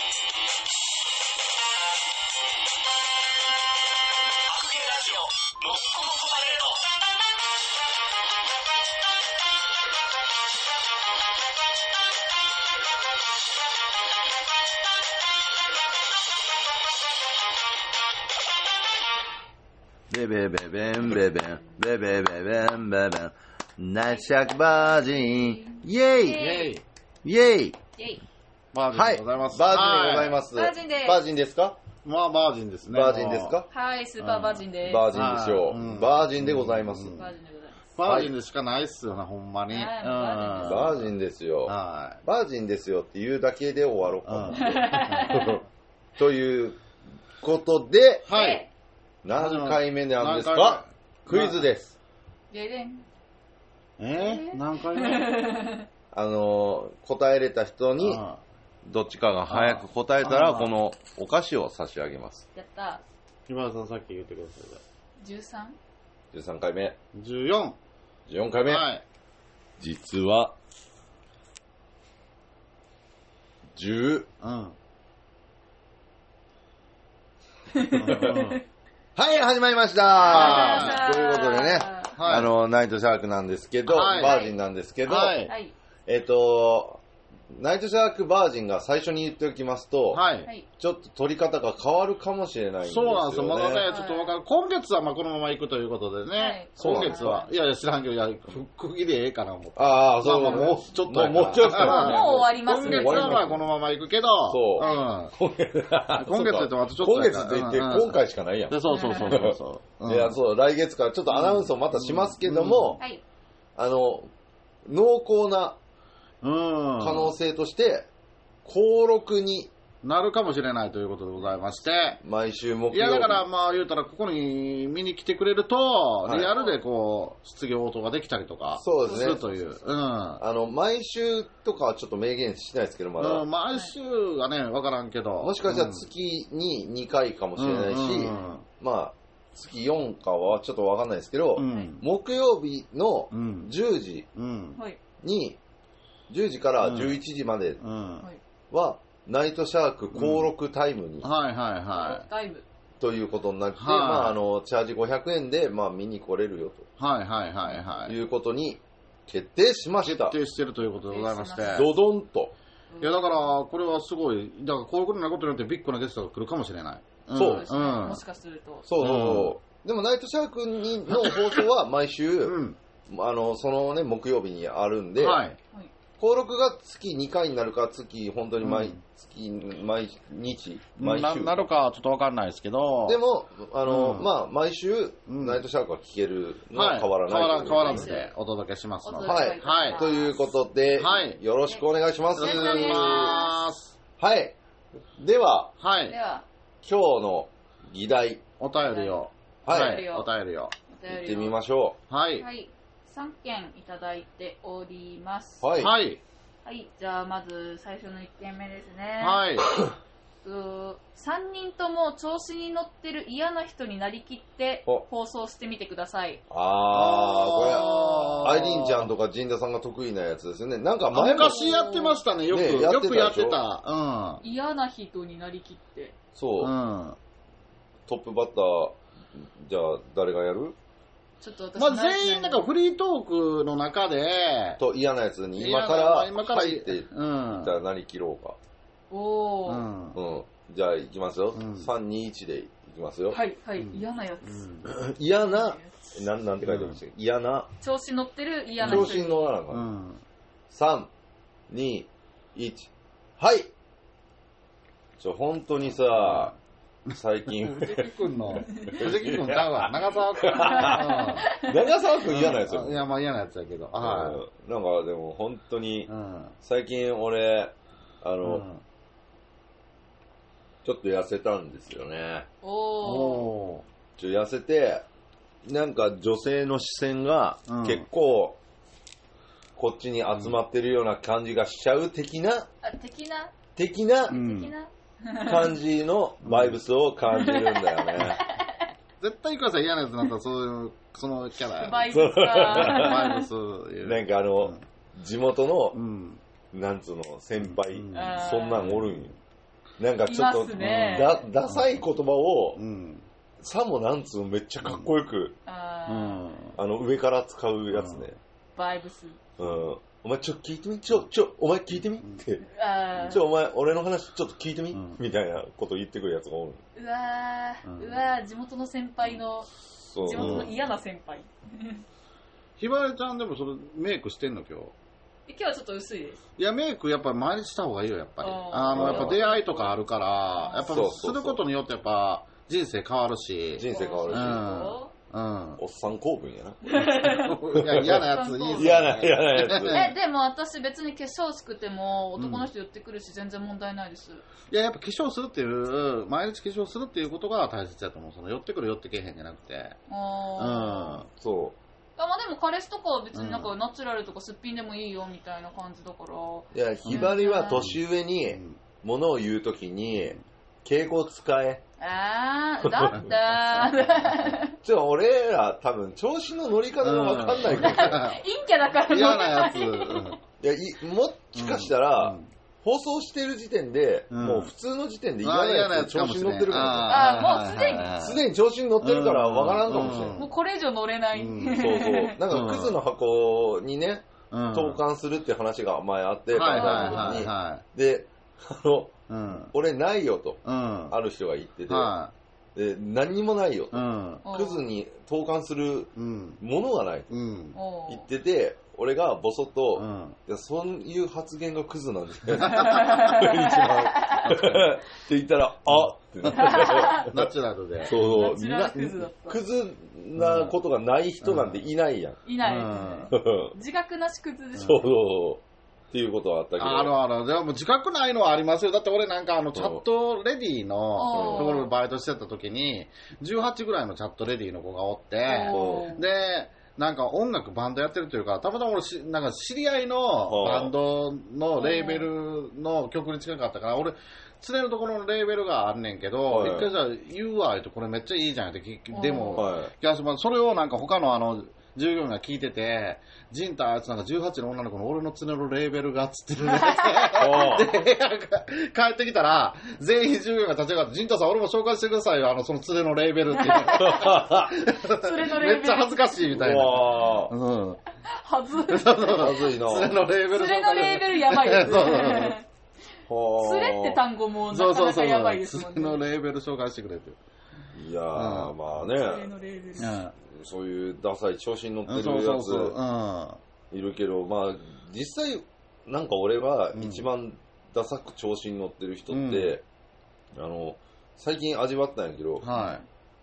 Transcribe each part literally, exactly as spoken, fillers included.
ベベベベンベベンベベベベンベベンナイスシャークバージンイェイイェイイェイバージンでございます。 バージンでございます。 バージンです。 バージンですか？ まあバージンですね。 バージンですか？ はい、スーパーバージンです。 バージンですよ。 うん、 バージンでございます。 バージンでございます。 バージンでしかないっすよね、ほんまに。 はいうんバージンですよ。 はい。 バージンですよって言うだけで終わろうかな。ということで、 はい。 何回目なんですか？クイズです。 ででん。 えー、何回目？ あの、答えれた人に、どっちかが早く答えたら、このお菓子を差し上げます。 やった。 木村さんさっき言ってください。 じゅうさん？ じゅうさんかいめ。 じゅうよん。 じゅうよんかいめ。 はい。 実は、じゅう。 うん。 はい、始まりました。ということでね、はい、あの、ナイトシャークなんですけど、はい、バージンなんですけど、はい、えっと、ナイトシャークバージンが最初に言っておきますと、はい、ちょっと取り方が変わるかもしれないんですよね。 そうなんですよ。まだね、ちょっとわかる。今月はまあこのまま行くということでね。はい、今月は。いやいや、知らんけど、いや、区切りええかな思って。ああ、そう、まあ、もうちょっと。もうちょっと。もう終わりますね。今月はまあこのまま行くけど、そう。うん。今月って言ってもあとちょっと。 今月って言って今回しかないやん。 そうそうそうそう。 いや、そう、来月からちょっとアナウンスをまたしますけども、あの、濃厚な可能性として、登録になるかもしれないということでございまして、 毎週木曜日。 いやだからまあ言うたらここに見に来てくれると、はい、リアルでこう質疑応答ができたりとかそうですね。 するという。うん。 あの毎週とかはちょっと明言しないですけどまだ。 うん、毎週はねわからんけど。 もしかしたら月ににかいかもしれないし、うんうん、まあ月よんかはちょっとわかんないですけど、うん、木曜日のじゅうじに、じゅうじからじゅういちじまで。うんうんはナイトシャーク登録タイムに、うん、 はいはいはいタイムということになって、はい、まああのチャージごひゃくえんでまあ見に来れるよとはいはいはいはいいうことに決定しました。 決定してるということでございまして、 ドドンと。 いやだからこれはすごいだからこういうことになることによってビッグなゲストが来るかもしれない。 うん、そうですね、うん、もしかすると。 そうそうそう。うん、でもナイトシャークにの放送は毎週、うん、あのそのね木曜日にあるんで。はい登録が月にかいになるか、月、本当に毎月、うん、毎日、毎週。 な、なるかちょっとわかんないですけど。 でも、あの、うん、まあ、毎週、うん、ナイトシャークは聞けるのは変わらない、 はい。変わらずでお届けしますので。 はい。はい。ということで、はい、よろしくお願いします。 よろしくお願いします。 はい。では、 はい。 今日の議題。 お便りを。 はい。 お便りを。 行ってみましょう。はい。 はいさんけんいただいております。 はい。 はい。はい、じゃあまず最初のいっけんめですね。 はい。 さんにんとも調子に乗ってる嫌な人になりきって放送してみてください。 あー、これ、アイリンちゃんとかジンダさんが得意なやつですよね。なんか前昔やってましたね、よく。ね、よくやってた。うん。 嫌な人になりきって。 そう。うん、トップバッター、じゃあ誰がやる？ ちょっと私まあ、全員なんかフリートークの中でと嫌なやつに今から入っていったらなりきろうか。 おー、 うんうん、じゃあいきますよ、うん、さんにいちでいきますよ。 はいはい、うん、嫌なやつ、 うん、嫌なな ん, なんて書いてましたっけ、うん、嫌な調子乗ってる嫌な人調子に乗らなかった、うん、さんにいちはいちょ本当にさ最近藤木くんの藤木くんちゃうわ長澤くん長澤くん嫌なやつよ。 いやまあ嫌なやつだけど、はい、なんかでも本当に、うん、最近俺あの、うん、ちょっと痩せたんですよね。 おーちょ痩せてなんか女性の視線が結構、うん、こっちに集まってるような感じがしちゃう的な、 うん、あ的な的な、 うん、的な感じのバイブスを感じるんだよね。 絶対ください嫌なやつになったらそういうそのキャラバイブスかバイブスなんかあの、うん、地元の、うん、なんつうの先輩、うん、そんなんおるんよ。 なんかちょっと、ね、だダサい言葉を、うん、さもなんつうのめっちゃかっこよく、うん、あ, あの上から使うやつね、うん、 バイブス、 うん、お前ちょっと聞いてみちょちょお前聞いてみって、うん、ちょお前俺の話ちょっと聞いてみ、うん、みたいなこと言ってくるやつがおる。 うわー、うん、うわー地元の先輩の地元の嫌な先輩。 ひばりちゃんでもそれメイクしてんの今日？ 今日はちょっと薄いです。 いやメイクやっぱ毎日した方がいいよやっぱり。あのやっぱ出会いとかあるからやっぱすることによってやっぱ人生変わるし。 人生変わるし。うん。おっさん構文やな。いや嫌なやついいっすね。 嫌な嫌なやつ。 えでも私別に化粧しくても男の人言ってくるし全然問題ないです。 いややっぱ化粧するっていう毎日化粧するっていうことが大切だと思う。その寄ってくる寄ってけへんじゃなくて。 ああ。 うん。そう。 まあでも彼氏とかは別になんかナチュラルとかすっぴんでもいいよみたいな感じだから。 いやひばりは年上にものを言うときに敬語を使え。 あー、だったー。ちょ、俺ら多分調子の乗り方がわかんないから。 陰キャだから嫌なやつ。いやい、もしかしたら、うん、放送してる時点で、うん、もう普通の時点で嫌なやつ調子に乗ってるから。 ああ、もうすでに。 すでに調子に乗ってるからわからんかもしれない。 もうこれ以上乗れない。 うん、そうそう。なんかクズの箱にね、投函するって話が前あって、はいはいはいはい、で、あの、うん、俺ないよと、うん、ある人が言ってて、はい、で何にもないよと、うん、クズに投函するものがないと、うん、言ってて、俺がボソッと、うん、いやそういう発言がクズなんですね。一番って言ったら、あっってなって。 ナチュラルで。 そうそう。クズなことがない人なんていないやん。 いない。自覚なしクズでしょ。 そうそう。っていうことはあったけど。 あるある。でも自覚ないのはありますよ。だって俺なんかあのチャットレディのところでバイトしてた時に、じゅうはちぐらいのチャットレディの子がおって、で、なんか音楽バンドやってるというか、たまたま俺し、なんか知り合いのバンドのレーベルの曲に近かったから、俺、常のところのレーベルがあんねんけど、一回じゃあ言うわ、ってこれめっちゃいいじゃんって、でも、それをなんか他のあの、従業員が聞いてて、ジンタあいつなんかじゅうはちの女の子の俺の常のレーベルがっつってるねで、帰ってきたら、全員従業員が立ち上がって、ジンタさん俺も紹介してくださいよ、あの、その常のレーベルって。めっちゃ恥ずかしいみたいな。うん。 はずい。 はずいな。 常のレーベル。 常のレーベルやばいですね。つれって単語もなかなかやばいですもんね。 常のレーベル紹介してくれて。 いやー、まあね。常のレーベル。そういうダサい調子に乗ってるやついるけど、まあ実際なんか俺は一番ダサく調子に乗ってる人って、うん、あの最近味わったんやけど、はい、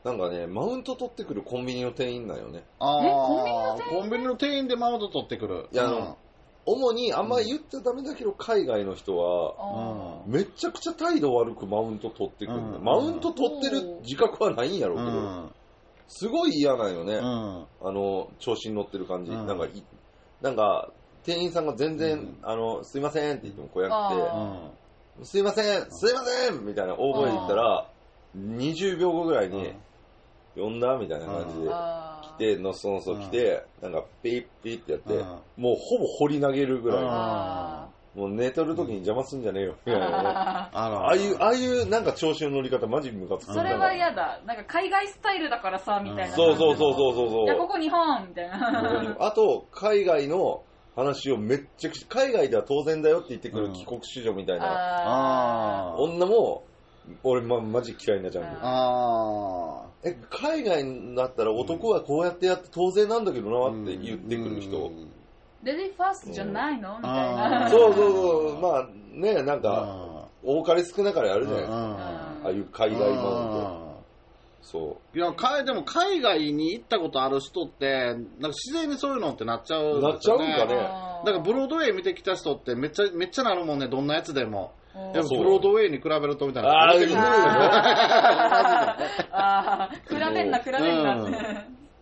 なんかねマウント取ってくるコンビニの店員なんよね。 ああ、コンビニの店員でマウント取ってくる。 いや、あの、うん、主にあんまり言っちゃダメだけど、海外の人は、うん、めちゃくちゃ態度悪くマウント取ってくる、うん、マウント取ってる自覚はないんやろうけど、うん、すごい嫌なんよね、うん、あの調子に乗ってる感じ、うん、なんかいなんか店員さんが全然、うん、あのすいませんって言ってもこうやって、うん、すいませんすいませんみたいな大声で言ったらにじゅうびょうごぐらいに、うん、呼んだみたいな感じで来てのそのそ来て、うん、なんかピッピッってやって、うん、もうほぼ掘り投げるぐらい、もう寝とる時に邪魔すんじゃねえよみたいなね。ああいうああいうなんか調子の乗り方マジムカつく。 それは嫌だ。なんか海外スタイルだからさみたいな。 そうそうそうそうそうそう。 いやここ日本みたいな。 あと海外の話をめっちゃくちゃ海外では当然だよって言ってくる帰国子女みたいな、うん、女も俺、ま、マジ嫌いなジャンル。あえ海外だったら男はこうやってやって当然なんだけどなって言ってくる人。うんうんレディーファーストじゃないの、うん、みたいな。 そうそうそう。まあね、なんか、多かれ少なかれあるじゃないですか。ああいう海外マウント。そう。 いや、でも海外に行ったことある人って、なんか自然にそういうのってなっちゃう、 ね。なっちゃうんかね。 だからブロードウェイ見てきた人ってめっちゃ、めっちゃなるもんね、どんなやつでも。でもブロードウェイに比べるとみたいな。 ああ、言うああ、比べんな、比べんなって。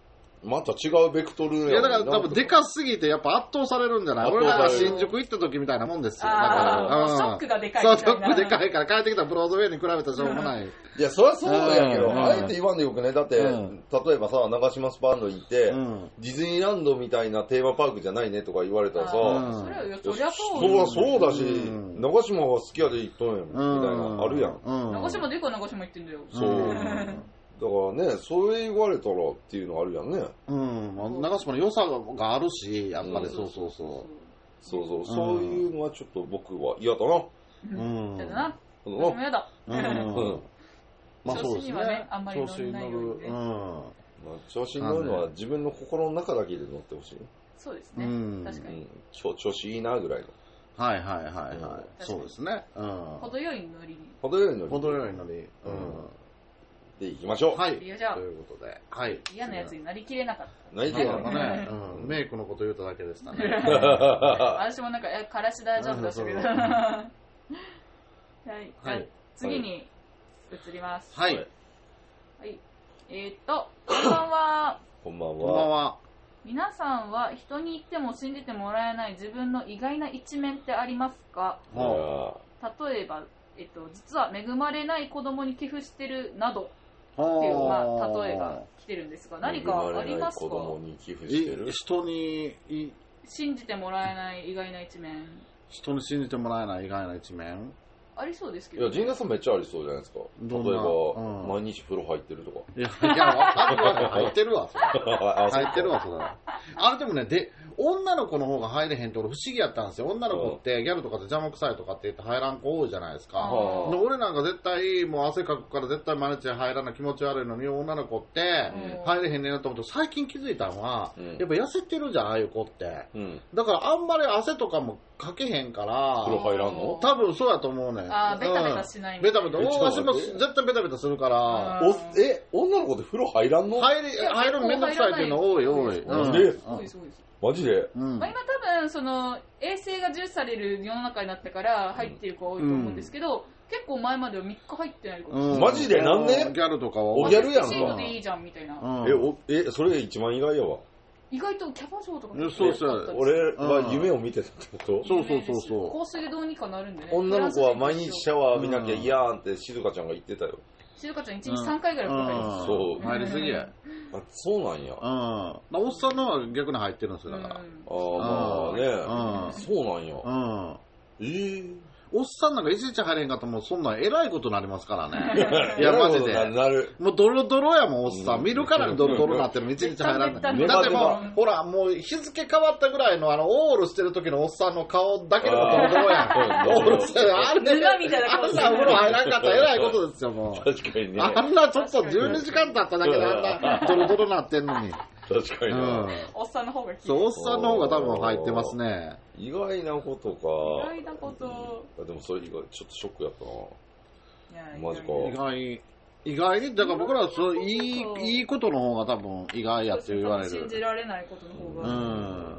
また違うベクトルやもんな。 いやだから多分でかすぎてやっぱ圧倒されるんじゃない？俺らが新宿行った時みたいなもんですよ。だから、 うん、ショックがでかいみたいな。 そう、ショックでかいから帰ってきたブロードウェイに比べたらしょうもない。 いや、そりゃそうやけど、あえて言わんでよくね。だって、うん、例えばさ、長島スパンド行って、うん、ディズニーランドみたいなテーマパークじゃないねとか言われたらさ、うん、 それはそりゃそうそりゃそうだし、うん、長島は好きやで行っとんやん、みたいな、あるやん。 うん、長島でかい長島行ってんだよ。 そう。だからね、それ言われたらっていうのあるやんね。 うん、長島の良さがあるし、やっぱりそうそうそう。 そうそう、そういうのはちょっと僕は嫌だな。 うん。嫌だな。私も嫌だ。うん。 まあそうですね。 あんまり乗んないようにね。うん。 調子に乗るのは自分の心の中だけで乗ってほしい。 そうですね。確かに。 今日調子いいなぐらいの。 はいはいはいはい。そうですね。うん。 程よい乗り。 程よい乗り。 程よい乗り。うん。 で、行きましょう。 はい。ということで。はい。 嫌なやつになりきれなかった。 なりきれなかったね。うん。メイクのこと言うただけでしたね。 私もなんか、え、からし大丈夫だしたけど。はい。次に移ります。 はい。 はい。えっと、こんばんは。 こんばんは。 こんばんは。 皆さんは人に言っても信じてもらえない自分の意外な一面ってありますか？例えば、えっと、実は恵まれない子供に寄付してるなどっていう、まあ、例えが来てるんですが、何かありますか？ 恵まれない子供に寄付してる？ 人に信じてもらえない意外な一面。 人に信じてもらえない意外な一面ありそうですけど、 ね。いや、陣田さんめっちゃありそうじゃないですか。例えば、うん、毎日風呂入ってるとか。 いや、いや、入ってるわ、それ。入ってるわ、それ。あれでもね、で、女の子の方が入れへんって俺不思議やったんですよ。女の子ってギャルとかで邪魔くさいとかって言って入らん子多いじゃないですか。で俺なんか絶対もう汗かくから絶対毎日入らない気持ち悪いのに女の子って入れへんねんなと思って最近気づいたのは、うん、やっぱ痩せてるじゃん、ああいう子って。うん、だからあんまり汗とかもかけへんから。 風呂入らんの？ 多分そうやと思うねん。 ああ、ベタベタしない、 うん。ベタベタ。大足も絶対ベタベタするから。 おえ、女の子って風呂入らんの？ 入り、入るのめんどくさいっていうの多い多い。 マジで？マジで、 うんまあ、今多分その衛生が重視される世の中になってから入っている子多いと思うんですけど、うん、結構前まではみっか入ってない子、 うん、マジでなんで？ ギャルとかはおギャルやんか。 シートでいいじゃんみたいな、 うん、えおえそれ一番意外やわ。 意外とキャバ嬢とかそうそう俺は夢を見てたってこと？ そうそうそうそう香水でどうにかなるんでね。 女の子は毎日シャワー浴びなきゃ嫌ーんって静香ちゃんが言ってたよ。 静香ちゃんいちにちさんかいぐらい入るんですよ。そう入りすぎや。 あ、そうなんや。 うん。おっさんのは逆に入ってるんですよ、だから。ああ、まあね。そうなんや。 うん。 ええ。 おっさんなんか一日入れへんかったらもうそんなん偉いことになりますからね。いや、マジで。 なる。 もうドロドロやもん、おっさん。見るからにドロドロなってるの一日入らない。だってもう、ほら、もう日付変わったぐらいのあの、オールしてる時のおっさんの顔だけでもドロドロやん。オールしてる。あれ、 みたいなあんなお風呂入らんかったら偉いことですよ、もう。 確かにね。 あんなちょっとじゅうにじかん経っただけであんなドロドロなってんのに。 確かにね。 おっさんの方がそう、おっさんの方が多分入ってますね。 意外なことか。 意外なこと。 でもそれ意外、ちょっとショックやったな。マジか。 意外、意外に、だから僕らはそういい、いいことの方が多分意外やって言われる。 信じられないことの方が。うん。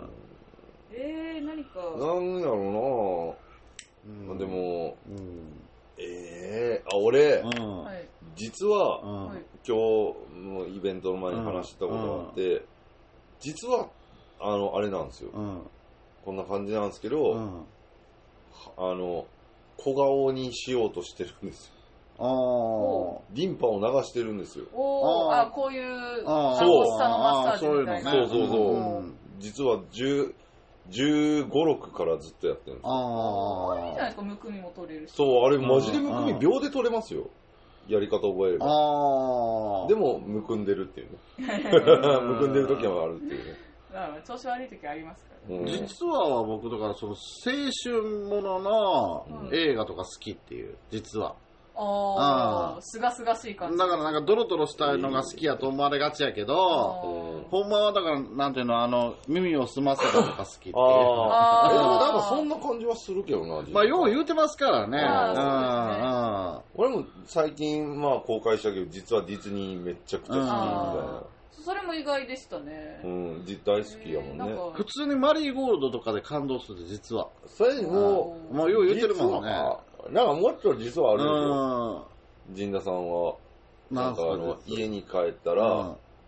えー、何か。 なんやろうな、うん、でも、うん、えー、あ、俺、うん、実は、うん、今日のイベントの前に話してたことがあって、うん、実は、あの、あれなんですよ。うんこんな感じなんですけど、うん、あの、小顔にしようとしてるんですよ。あリンパを流してるんですよ。 おあこういう、 あそう。のマッサージみたいな。 そうそうそう。うん、実はじゅうご、ろくからずっとやってるんですよ。 ああ。いいじゃないですか、むくみも取れるし。 そう、あれマジでむくみ秒で取れますよ。やり方覚えれば。あでも、むくんでるっていうね。むくんでる時もあるっていうね。 調子悪い時ありますから、 ね、うん、実は僕だからその青春ものの映画とか好きっていう実はああすがすがしい感じだからなんかドロドロしたのが好きやと思われがちやけどほんまはだからなんていうのあの耳を澄ませたとか好きっていうああでもなんかそんな感じはするけどなまあよう言うてますからねあそうですね俺も最近まあ公開したけど実はディズニーめっちゃくちゃ好きみたいなそれも意外でしたね。 うん、大好きやもんね。 普通にマリーゴールドとかで感動する実は。 それもう、もうよう言ってるもんね。 なんかもっと実はあるよ。陣田さんは、なんかあの、家に帰ったら、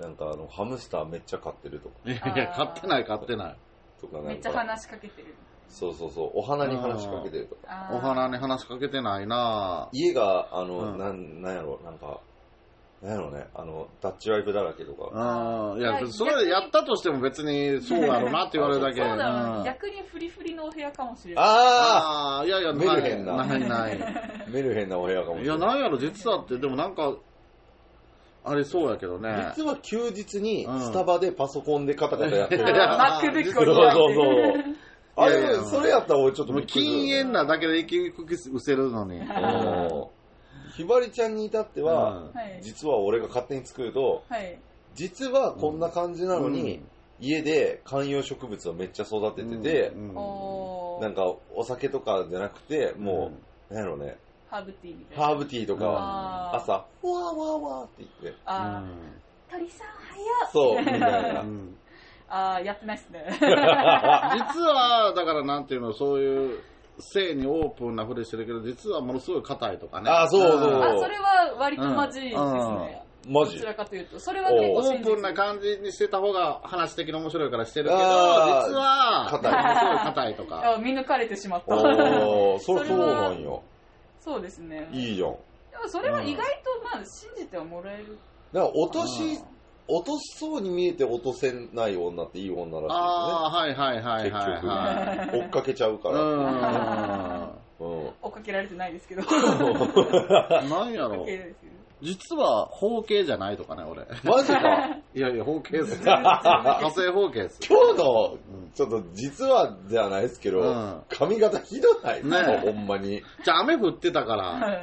なんかあのハムスターめっちゃ飼ってるとか。 いやいや、飼ってない飼ってない。 とかなんかめっちゃ話しかけてる。 そうそうそう、お花に話しかけてるとか。 お花に話しかけてないな。 家が、あの、うん、なん、なんやろ、なんか、なんやろね、あの、ダッチワイプだらけとか。 ああ、いや、それやったとしても別にそうやろうなって言われるだけ。 そうだろう、逆にフリフリのお部屋かもしれない。 ああ、いやいや、 メルヘンな。 ないない。 メルヘンなお部屋かもしれない。 いや、なんやろ、実はって、でもなんか、あれそうやけどね。 実は休日にスタバでパソコンでカタカタやってる。 マックブックをそうそうそう。あれ、それやったら俺ちょっと禁煙なだけで息吹き失せるのに。 ひばりちゃんに至っては、実は俺が勝手に作ると、実はこんな感じなのに、家で観葉植物をめっちゃ育ててて、なんかお酒とかじゃなくて、もう、なんやろね、 ハーブティーみたいな。 ハーブティーとか、朝、ふわーわーわーって言って。 あー、鳥さん早っ。 そう、みたいな。 あー、やってないっすね。 実は、だからなんていうの、そういう、性にオープンなふりしてるけど、実はものすごい硬いとかね。 あ、そうそう。 あ、それは割とマジですね。 マジどちらかというと。それは結構オープンな感じにしてた方が話的に面白いからしてるけど、実は、硬い。すごい硬いとか。 見抜かれてしまった。 あー、それそうなんよ。 そうですね。 いいじゃん。 でもそれは意外とまあ信じてはもらえる。 だから落とし、落としそうに見えて落とせない女っていい女らしいですね。 ああ、はいはいはいはい、はい。 追っかけちゃうから。 うん。 追っかけられてないですけど。 なんやろ。実は包茎じゃないとかね、俺。 マジか。 いやいや、包茎です。火星包茎です。 今日の、ちょっと実はじゃないですけど、うん、髪型ひどないね、ほんまに。 じゃあ雨降ってたから。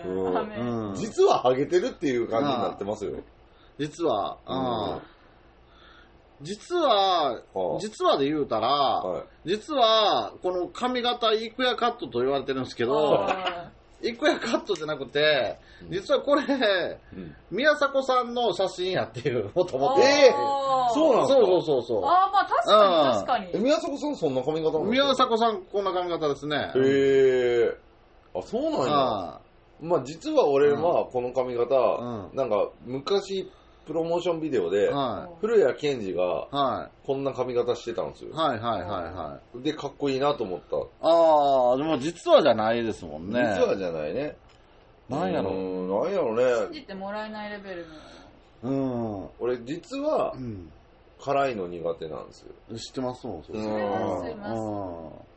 うん、実はハゲてるっていう感じになってますよ。 実は、うん、実は、実はで言うたら、はい、実は、この髪型イクヤカットと言われてるんですけど、イクヤカットじゃなくて、実はこれ、うん、宮迫さんの写真やっていう、もともと。 えー、そうなんですか？ そうそうそうそう。 ああ、まあ確かに確かに。 宮迫さんそんな髪型なんですか？ 宮迫さんこんな髪型ですね。 へえー。あ、そうなんや。まあ実は俺はこの髪型、うん、なんか昔、プロモーションビデオで、はい、古谷健二がこんな髪型してたんですよ。 はいはいはいはい。 で、かっこいいなと思った。 ああ、でも実はじゃないですもんね。 実はじゃないね。 なんやろ。 なんやろね。 信じてもらえないレベルの。うん。俺実は、うん、辛いの苦手なんですよ。 知ってますもん、それ。知ってます。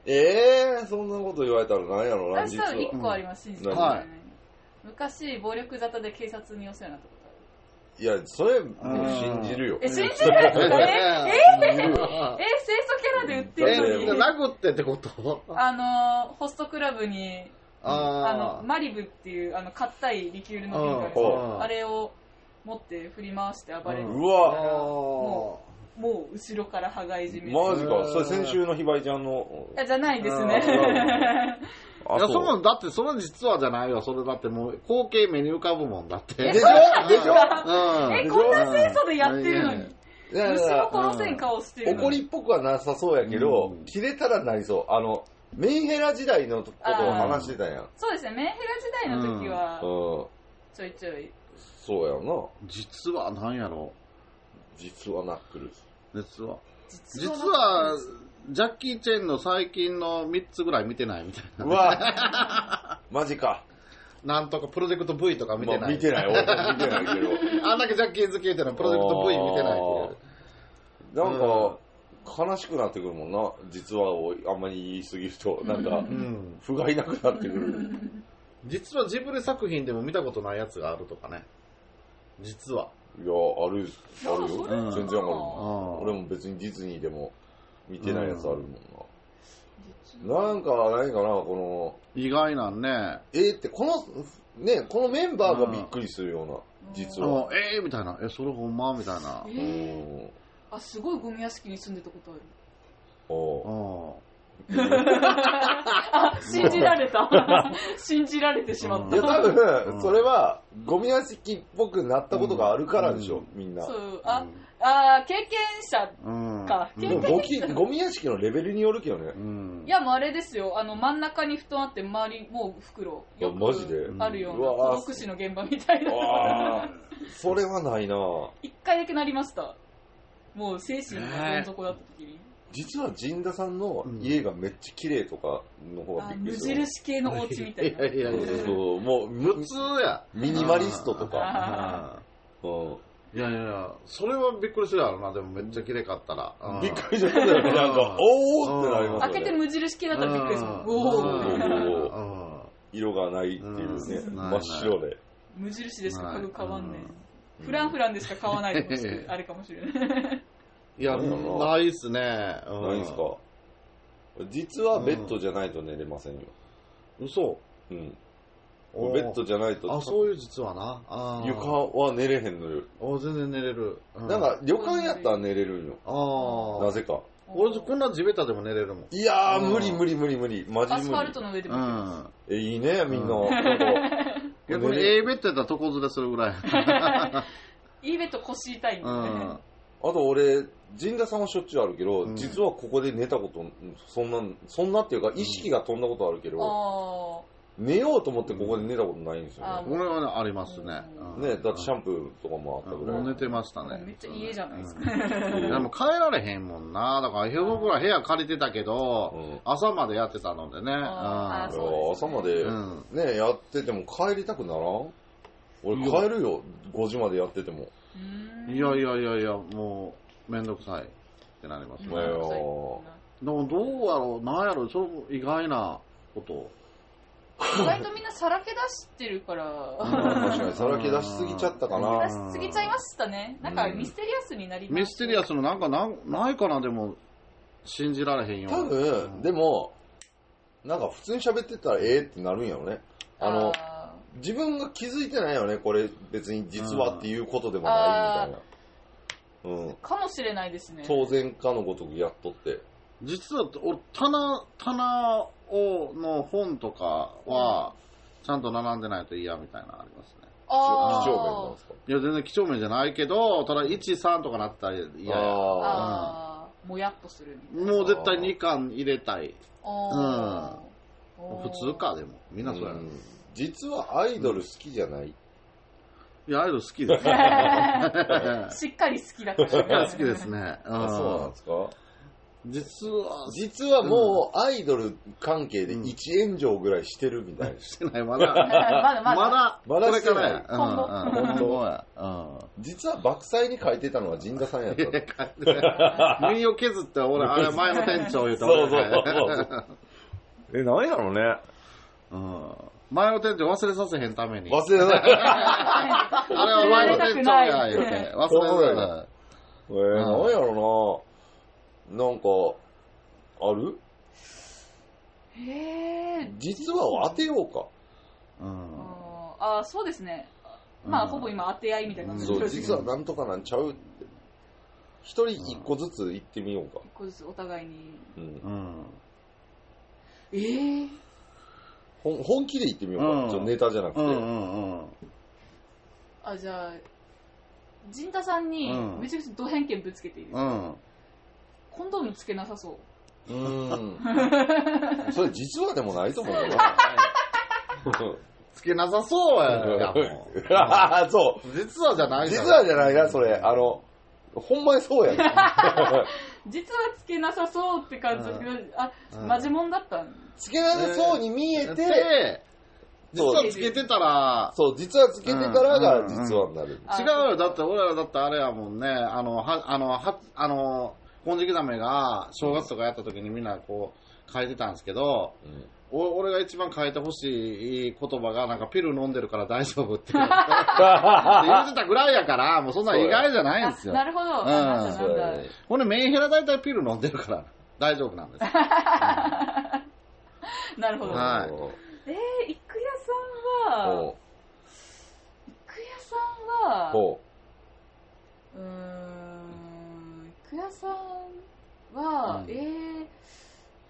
ええー、そんなこと言われたらなんやろな、 実は。私多分いっこあります、信じてもらえない。昔、暴力沙汰で警察に寄せなかった。 いや、それ、もう信じるよ。 え、信じるええええ清楚キャラで売ってるのに。 殴ってってことあの、ホストクラブに、あの、マリブっていう、あの、硬いリキュールの瓶があるんですよ。あれを持って振り回して暴れる。 うわもう、もう後ろから羽交い締め。 マジか。それ先週のひばりちゃんの。 いや、じゃないですね。 いや、その、だって、その実はじゃないよ。それだってもう、光景目に浮かぶもんだって。 でしょでしょうん。え、こんな清楚でやってるのに。虫も殺せん顔してる。 怒りっぽくはなさそうやけど、切れたらなりそう。あの、メンヘラ時代のことを話してたやん。 そうですね、メンヘラ時代の時は、ちょいちょい。 そうやな。 実は何やろ実はナックルズ。 実は。実は、ジャッキー・チェンの最近のみっつぐらい見てないみたいな。 うわマジか。 なんとかプロジェクト V とか見てない。 まあ、見てない。見てないけど。 あんだけジャッキー好き言ってのプロジェクト V 見てないっていう。なんか、うん、悲しくなってくるもんな。実はあんまり言い過ぎると、なんか、うん、不甲斐なくなってくる。 実はジブリ作品でも見たことないやつがあるとかね。実は。 いや、ある、あるよ。うん、全然ある。俺も別にディズニーでも、見てないやつあるもんな。うん、なんか、何かな、この。 意外なんね。 えー、って、この、ね、このメンバーがびっくりするような、実は。 えーみたいな。え、それほんまみたいな。 えー、あ、すごいゴミ屋敷に住んでたことある。 ああ。 あ、信じられた。信じられてしまった。 いや、多分、それは、ゴミ屋敷っぽくなったことがあるからでしょ、うん、みんな。 そう、あ、あ経験者か。 うん、経験者ゴミ屋敷のレベルによるけどね。うん、いや、もうあれですよ、あの、真ん中に布団あって、周り、もう袋。よくマジであるような、孤独死の現場みたいな。 それはないな一回だけなりました。もう精神がどん底だった時に。 実は陣田さんの家がめっちゃ綺麗とかの方がびっくりする。 無印系のお家みたいな。いやいやいや、 そう、もう普通や。ミニマリストとか。いやいやいや、それはびっくりするやろな、でもめっちゃ綺麗かったら。 びっくりするよね、なんか、おーってなりますよね。 開けて無印系だったらびっくりする。おー。 色がないっていうね、真っ白で。 無印でしか家具買わんねん。フランフランでしか買わないかもしれない。あれかもしれない。 いや、ないっすね。 ないっすか。実はベッドじゃないと寝れませんよ。 嘘？ うん。ベッドじゃないと。 あ、そういう実はな。 床は寝れへんのよ。 あ、全然寝れる。 なんか旅館やったら寝れるんよ。ああ。なぜか。 俺こんな地べたでも寝れるもん。 いやー、無理無理無理無理。マジ無理。 アスファルトの上でも寝れます。 え、いいね、みんな。 逆に A ベッドやったら床ずれするぐらい。 いいベッド腰痛いんで。 あと俺、陣田さんはしょっちゅうあるけど、実はここで寝たこと、そんな、そんなっていうか意識が飛んだことあるけど、寝ようと思ってここで寝たことないんですよね。 俺はね、ありますね。 ね、だってシャンプーとかもあったぐらい。 もう寝てましたね。 めっちゃ家じゃないですか。 でも帰られへんもんな。だから、僕ら部屋借りてたけど、朝までやってたのでね。 朝までね、やってても帰りたくならん？俺帰るよ、ごじまでやってても。 いやいやいやいや、もう、めんどくさいってなりますね。でもどうやろう、なんやろう、その意外なこと。 意外とみんなさらけ出してるから。 確かにさらけ出しすぎちゃったかな。 出しすぎちゃいましたね。なんかミステリアスになりました。 ミステリアスのなんかなないかな、でも、信じられへんよ。 多分、でも、なんか普通に喋ってたらええってなるんやろね。あの、自分が気づいてないよね、これ別に実はっていうことでもないみたいな。うん。 かもしれないですね。 当然かのごとくやっとって。 実は、俺、棚、棚を、の本とかは、ちゃんと並んでないと嫌みたいなのありますね。 ああ。几帳面なんですか？ いや、全然几帳面じゃないけど、ただいち、さんとかなったら嫌や。 ああ。もやっとするみたいな。 もう絶対にかん入れたい。 あうん。普通か、でも。みんなそうやな。 実はアイドル好きじゃない、うん、 いや、アイドル好きです。 しっかり好きだから、 ね。好きですね。 あ、そうなんですか？ 実は、 実はもうアイドル関係でいち炎上ぐらいしてるみたいな。 してない、まだ。 まだまだ。 まだ、 まだこれからや。 今後。 本当や。実は爆災に書いてたのは陣田さんやった。 身を削って俺、あれ前の店長言うたそうそうそう。え、何やろうね。 うん。前の店長忘れさせへんために。 忘れない。 あれは前の店長や、言うて。忘れない。 えー、何やろうな。なんか、ある？ へー。 実は当てようか。 うん。 ああ、そうですね。まあ、ほぼ今当て合いみたいな感じで。そう、実はなんとかなんちゃうって。一人一個ずつ言ってみようか。 一個ずつお互いに。 うん。 えー。 本気で言ってみようか、うん、ちょっとネタじゃなくて、うんうんうん、 あ、じゃあ陣田さんにめちゃくちゃド偏見ぶつけていいですか、うん、コンドームつけなさそう。 うーんそれ実はでもないと思うよつけなさそうややもうそう実はじゃない実はじゃないなそれあのほんまにそうやね実はつけなさそうって感じだけど、あ、マジモンだったんつけなさそうに見えて、 えー、実はつけてたらそう実はつけてたらが実はになる、うんうんうん、 違うよだって俺らだってあれやもんねあのはあのはあの金色ザメが正月とかやった時にみんなこう書いてたんですけど、うん俺が一番変えてほしい言葉がなんかピル飲んでるから大丈夫って言ってたぐらいやからもうそんな意外じゃないんですよ。 なるほど。うん。 なんだほんでメンヘラ大体ピル飲んでるから大丈夫なんです。 なるほど。はい。えー、いくやさんは、いくやさんは、うーん、いくやさんは、うん、えー、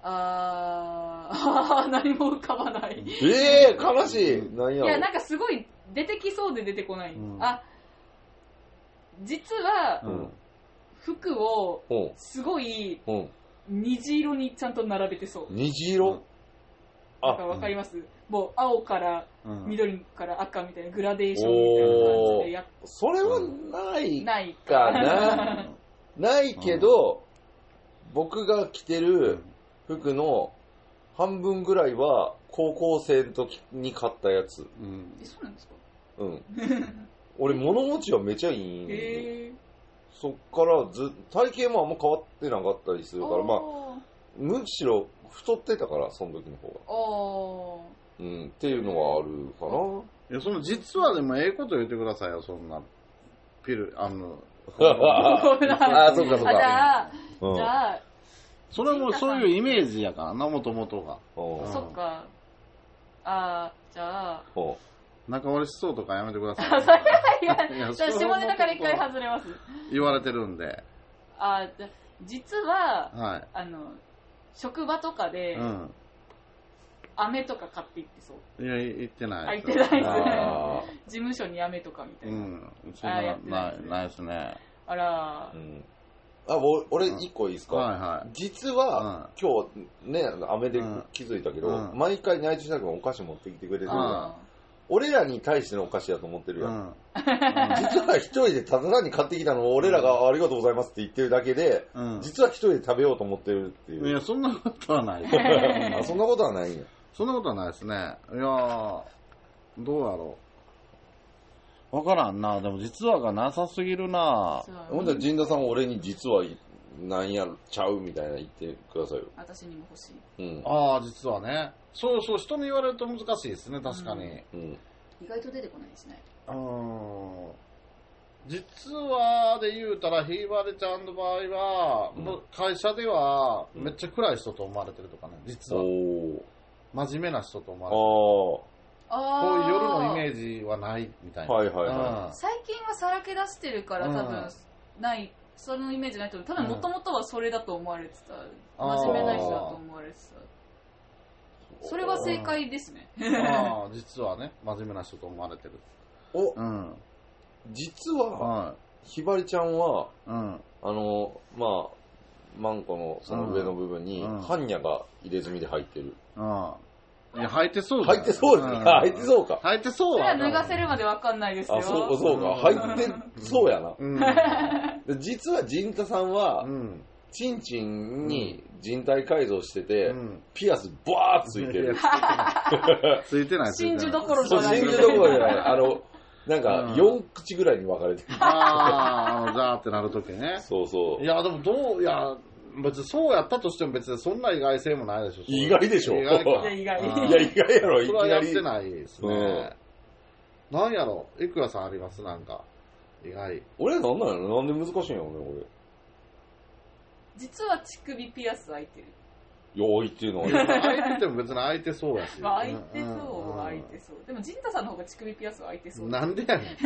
あー何も浮かばない。 ええー、悲しい。何やろ。 いや、なんかすごい出てきそうで出てこない。うん、あ、実は、うん、服をすごい虹色にちゃんと並べてそう。 虹色？ なんかわかります？うん、もう青から緑から赤みたいなグラデーションみたいな感じでやっ、 うん、それはないないかな。ないけど、うん、僕が着てる服の半分ぐらいは高校生の時に買ったやつ。うん、 え、そうなんですか？ うん。俺物持ちはめちゃいいんで、えー、そっからず体型もあんま変わってなかったりするから、まあむしろ太ってたからその時の方が、あ、うん、っていうのがあるかな。 いや、その実はでもええこと言ってくださいよ、そんなピルあのああ、そうかそうか。 じゃあ、うん、じゃあそれもそういうイメージやからな、もともとが。 うん、そっか。ああ、じゃあ仲割れしそうとかやめてください、 ね。それはいや、下ネタから一回外れます。 言われてるんで。 あ、実は、はい、あの職場とかで、うん、飴とか買っていってそう。 いや、言ってない。 言ってないですね。事務所に飴とかみたいな。うん、 そんなないないですね。 あら、 うん、あ、俺一個いいですか、うん、はいはい、実は、うん、今日ね、飴で気づいたけど、うん、毎回ナイトシナ君お菓子持ってきてくれてるじゃん。俺らに対してのお菓子だと思ってるやん。うん、実は一人でただ単に買ってきたのを俺らがありがとうございますって言ってるだけで、うん、実は一人で食べようと思ってるっていう。 いや、そんなことはない。 あ、そんなことはないんや。 そんなことはないですね。いやー、どうやろう。わからんな。でも実話がなさすぎるな。 ほんと陣田さんは俺に実はなんやちゃうみたいな言ってくださいよ。 私にも欲しい。 うん、ああ、実はね。そうそう、人に言われると難しいですね、確かに。うんうん、 意外と出てこないですね。 うん。実はで言うたら、ひばりちゃんの場合は、うん、会社ではめっちゃ暗い人と思われてるとかね、実は。お真面目な人と思われてる。あこういう夜のイメージはないみたいな。はいはいはい、最近はさらけ出してるから多分ない、そのイメージないと思う。ただもともとはそれだと思われてた。真面目な人だと思われてた。それは正解ですね。 ああ、実はね、真面目な人と思われてる。 お、うん、実は、ひばりちゃんは、うん、あの、まあ、マンコのその上の部分に、般若が入れ墨で入ってる。 ああ。いや、入ってそうじゃん。入ってそうですね。入ってそうか。 入ってそうは。それは脱がせるまでわかんないですよ。 あ、そうか、そうか。入ってそうやな。うん、実は陣田さんは、うん、チンチンに人体改造してて、うん、ピアスバーッついてる。 ついてない。 真珠どころじゃない。 真珠どころじゃない。あの、なんか、よん口ぐらいに分かれてる。 ああ、あの、ザーってなるときね。 そうそう。 いや、でもどう、いや、別にそうやったとしても別にそんな意外性もないでしょ。 意外でしょ。 意外か。いや、意外。 いや、意外やろ、いきなり。 それはやってないですね。うん、なんやろ、いくらさんありますなんか。意外。 俺なんなんやろなんで難しいんやろね、俺。 実は乳首ピアス開いてる。 よいっていうのは開いてても別に開いてそうやし。 まあ、開いてそう、うん、開いてそう。でも、陣太さんの方が乳首ピアスは開いてそう。 なんでやねん。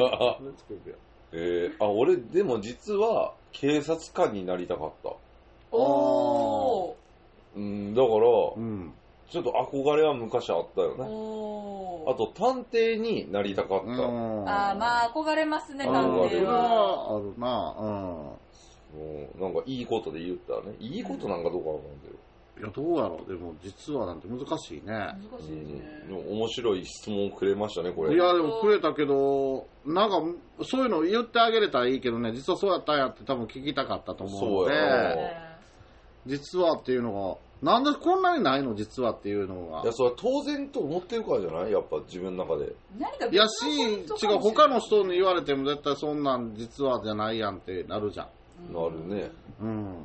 えー、あ、俺、でも実は、警察官になりたかった。 おー。うん、だから、うん、ちょっと憧れは昔あったよね。おー。あと、探偵になりたかった。 ああ、まあ、憧れますね、探偵は。 あるな、うん。 うん、なんかいいことで言ったらね、いいことなんかどうかわかんないけど。 いや、どうやろう。でも、実はなんて難しいね。 難しいですね。 うん、でも面白い質問をくれましたね、これ。 いや、でもくれたけど、なんか、そういうの言ってあげれたらいいけどね、実はそうやったんやって多分聞きたかったと思うので、実はっていうのが、なんでこんなにないの実はっていうのが。 いや、それは当然と思ってるからじゃないやっぱ自分の中で。 何かいやし、違う、他の人に言われても絶対そんなん実はじゃないやんってなるじゃん。 なるね。うん。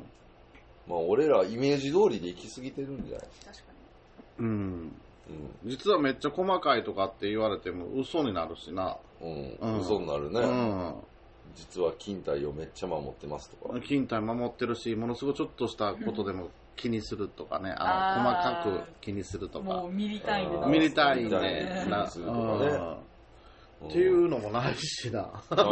まあ俺らイメージ通りで行き過ぎてるんじゃない？確かに。うん。うん。実はめっちゃ細かいとかって言われても嘘になるしな。 うん。うん、嘘になるね。うん。実は勤怠をめっちゃ守ってますとか。 勤怠守ってるし、ものすごいちょっとしたことでも気にするとかね。あの、細かく気にするとか。 もうミリ単位で。 ミリ単位で。なするとかね。っていうのもないしな。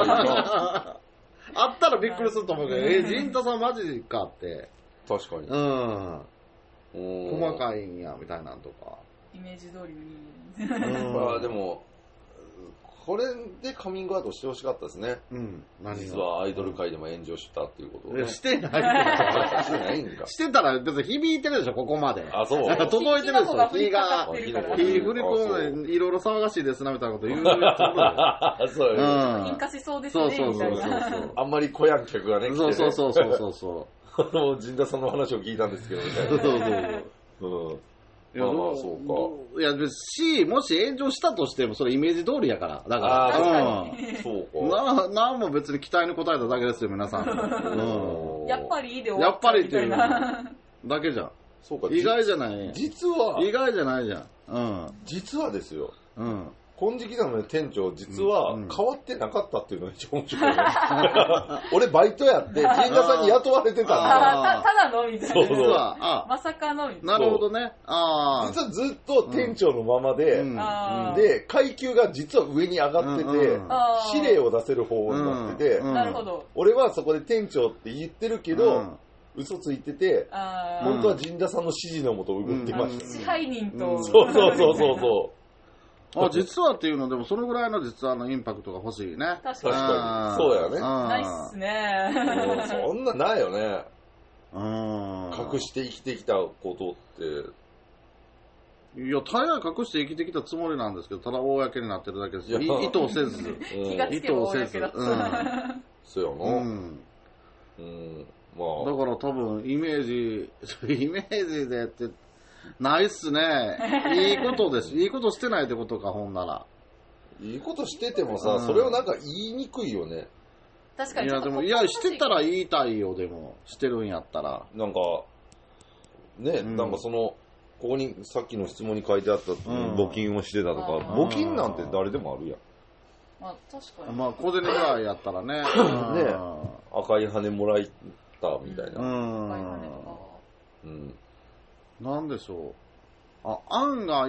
あったらびっくりすると思うけど、え、陣太さんマジかって。 確かに。 うん。 細かいんやみたいなんとかイメージ通りの人間まあでもこれでカミングアウトしてほしかったですね。うん。実はアイドル界でも炎上したっていうことを、ね。 してないしてないんか。 してたら別に響いてるでしょ、ここまで。 あ、そう。 届いてるでしょ、火が。火振り込んで、いろいろ騒がしいですな、みたいなこと言う。 そうよ。 引火しそうですね、みたいな。そうそうそう。あんまり小やん客がね、来て、ね。 そうそうそうそうそう。 もう、陣田さんの話を聞いたんですけどね。そうそうそう。うん。 いや、まあまあ、そうか。いや、し、もし炎上したとしても、それイメージ通りやから。だから。 確かに。 そうか。 な、なんも別に期待に応えただけですよ、皆さん。 うん、やっぱりで終わったみたいな。やっぱりっていう。だけじゃん。そうか。意外じゃない。 実は。 意外じゃないじゃん。うん。 実はですよ。 うん。 金色玉の店長、実は変わってなかったっていうのが一番面白い、ね。俺バイトやって、陣田さんに雇われてたんだ。ただのみたいな。 そうそう。 まさかのみたいな。なるほどね。あ実はずっと店長のままで、うん、で、階級が実は上に上がってて、うん、指令を出せる方になってて、 うん、なるほど。 俺はそこで店長って言ってるけど、うん嘘ついてて、本当は陣田さんの指示のもと動いてました、 ね。支配人と。 そうそうそうそうそう。 あ、実はっていうのでもそのぐらいの実はのインパクトが欲しいね。 確かに。そうやね。 ないっすね。 そんなないよね。 うん。 隠して生きてきたことって。 いや、大概隠して生きてきたつもりなんですけど、ただ公になってるだけですよ。意図せず。 気がつけば公だった。 そうやな。うん。うんまあ、だから多分イメージ、イメージでってないっすね。いいことです。いいことしてないってことか、ほんなら。 いいことしててもさ、うん、それをなんか言いにくいよね。 確かに。 いや、でも、いや、してたら言いたいよ、でも。してるんやったら。 なんか、ね、うん、なんかその、ここにさっきの質問に書いてあった、うん、募金をしてたとか、募金なんて誰でもあるやん。 まあ、確かに。 まあ、小銭ぐらいやったらね。ね赤い羽もらい、みたいな。うん。 うん。なんでしょう。あ、案外、うん、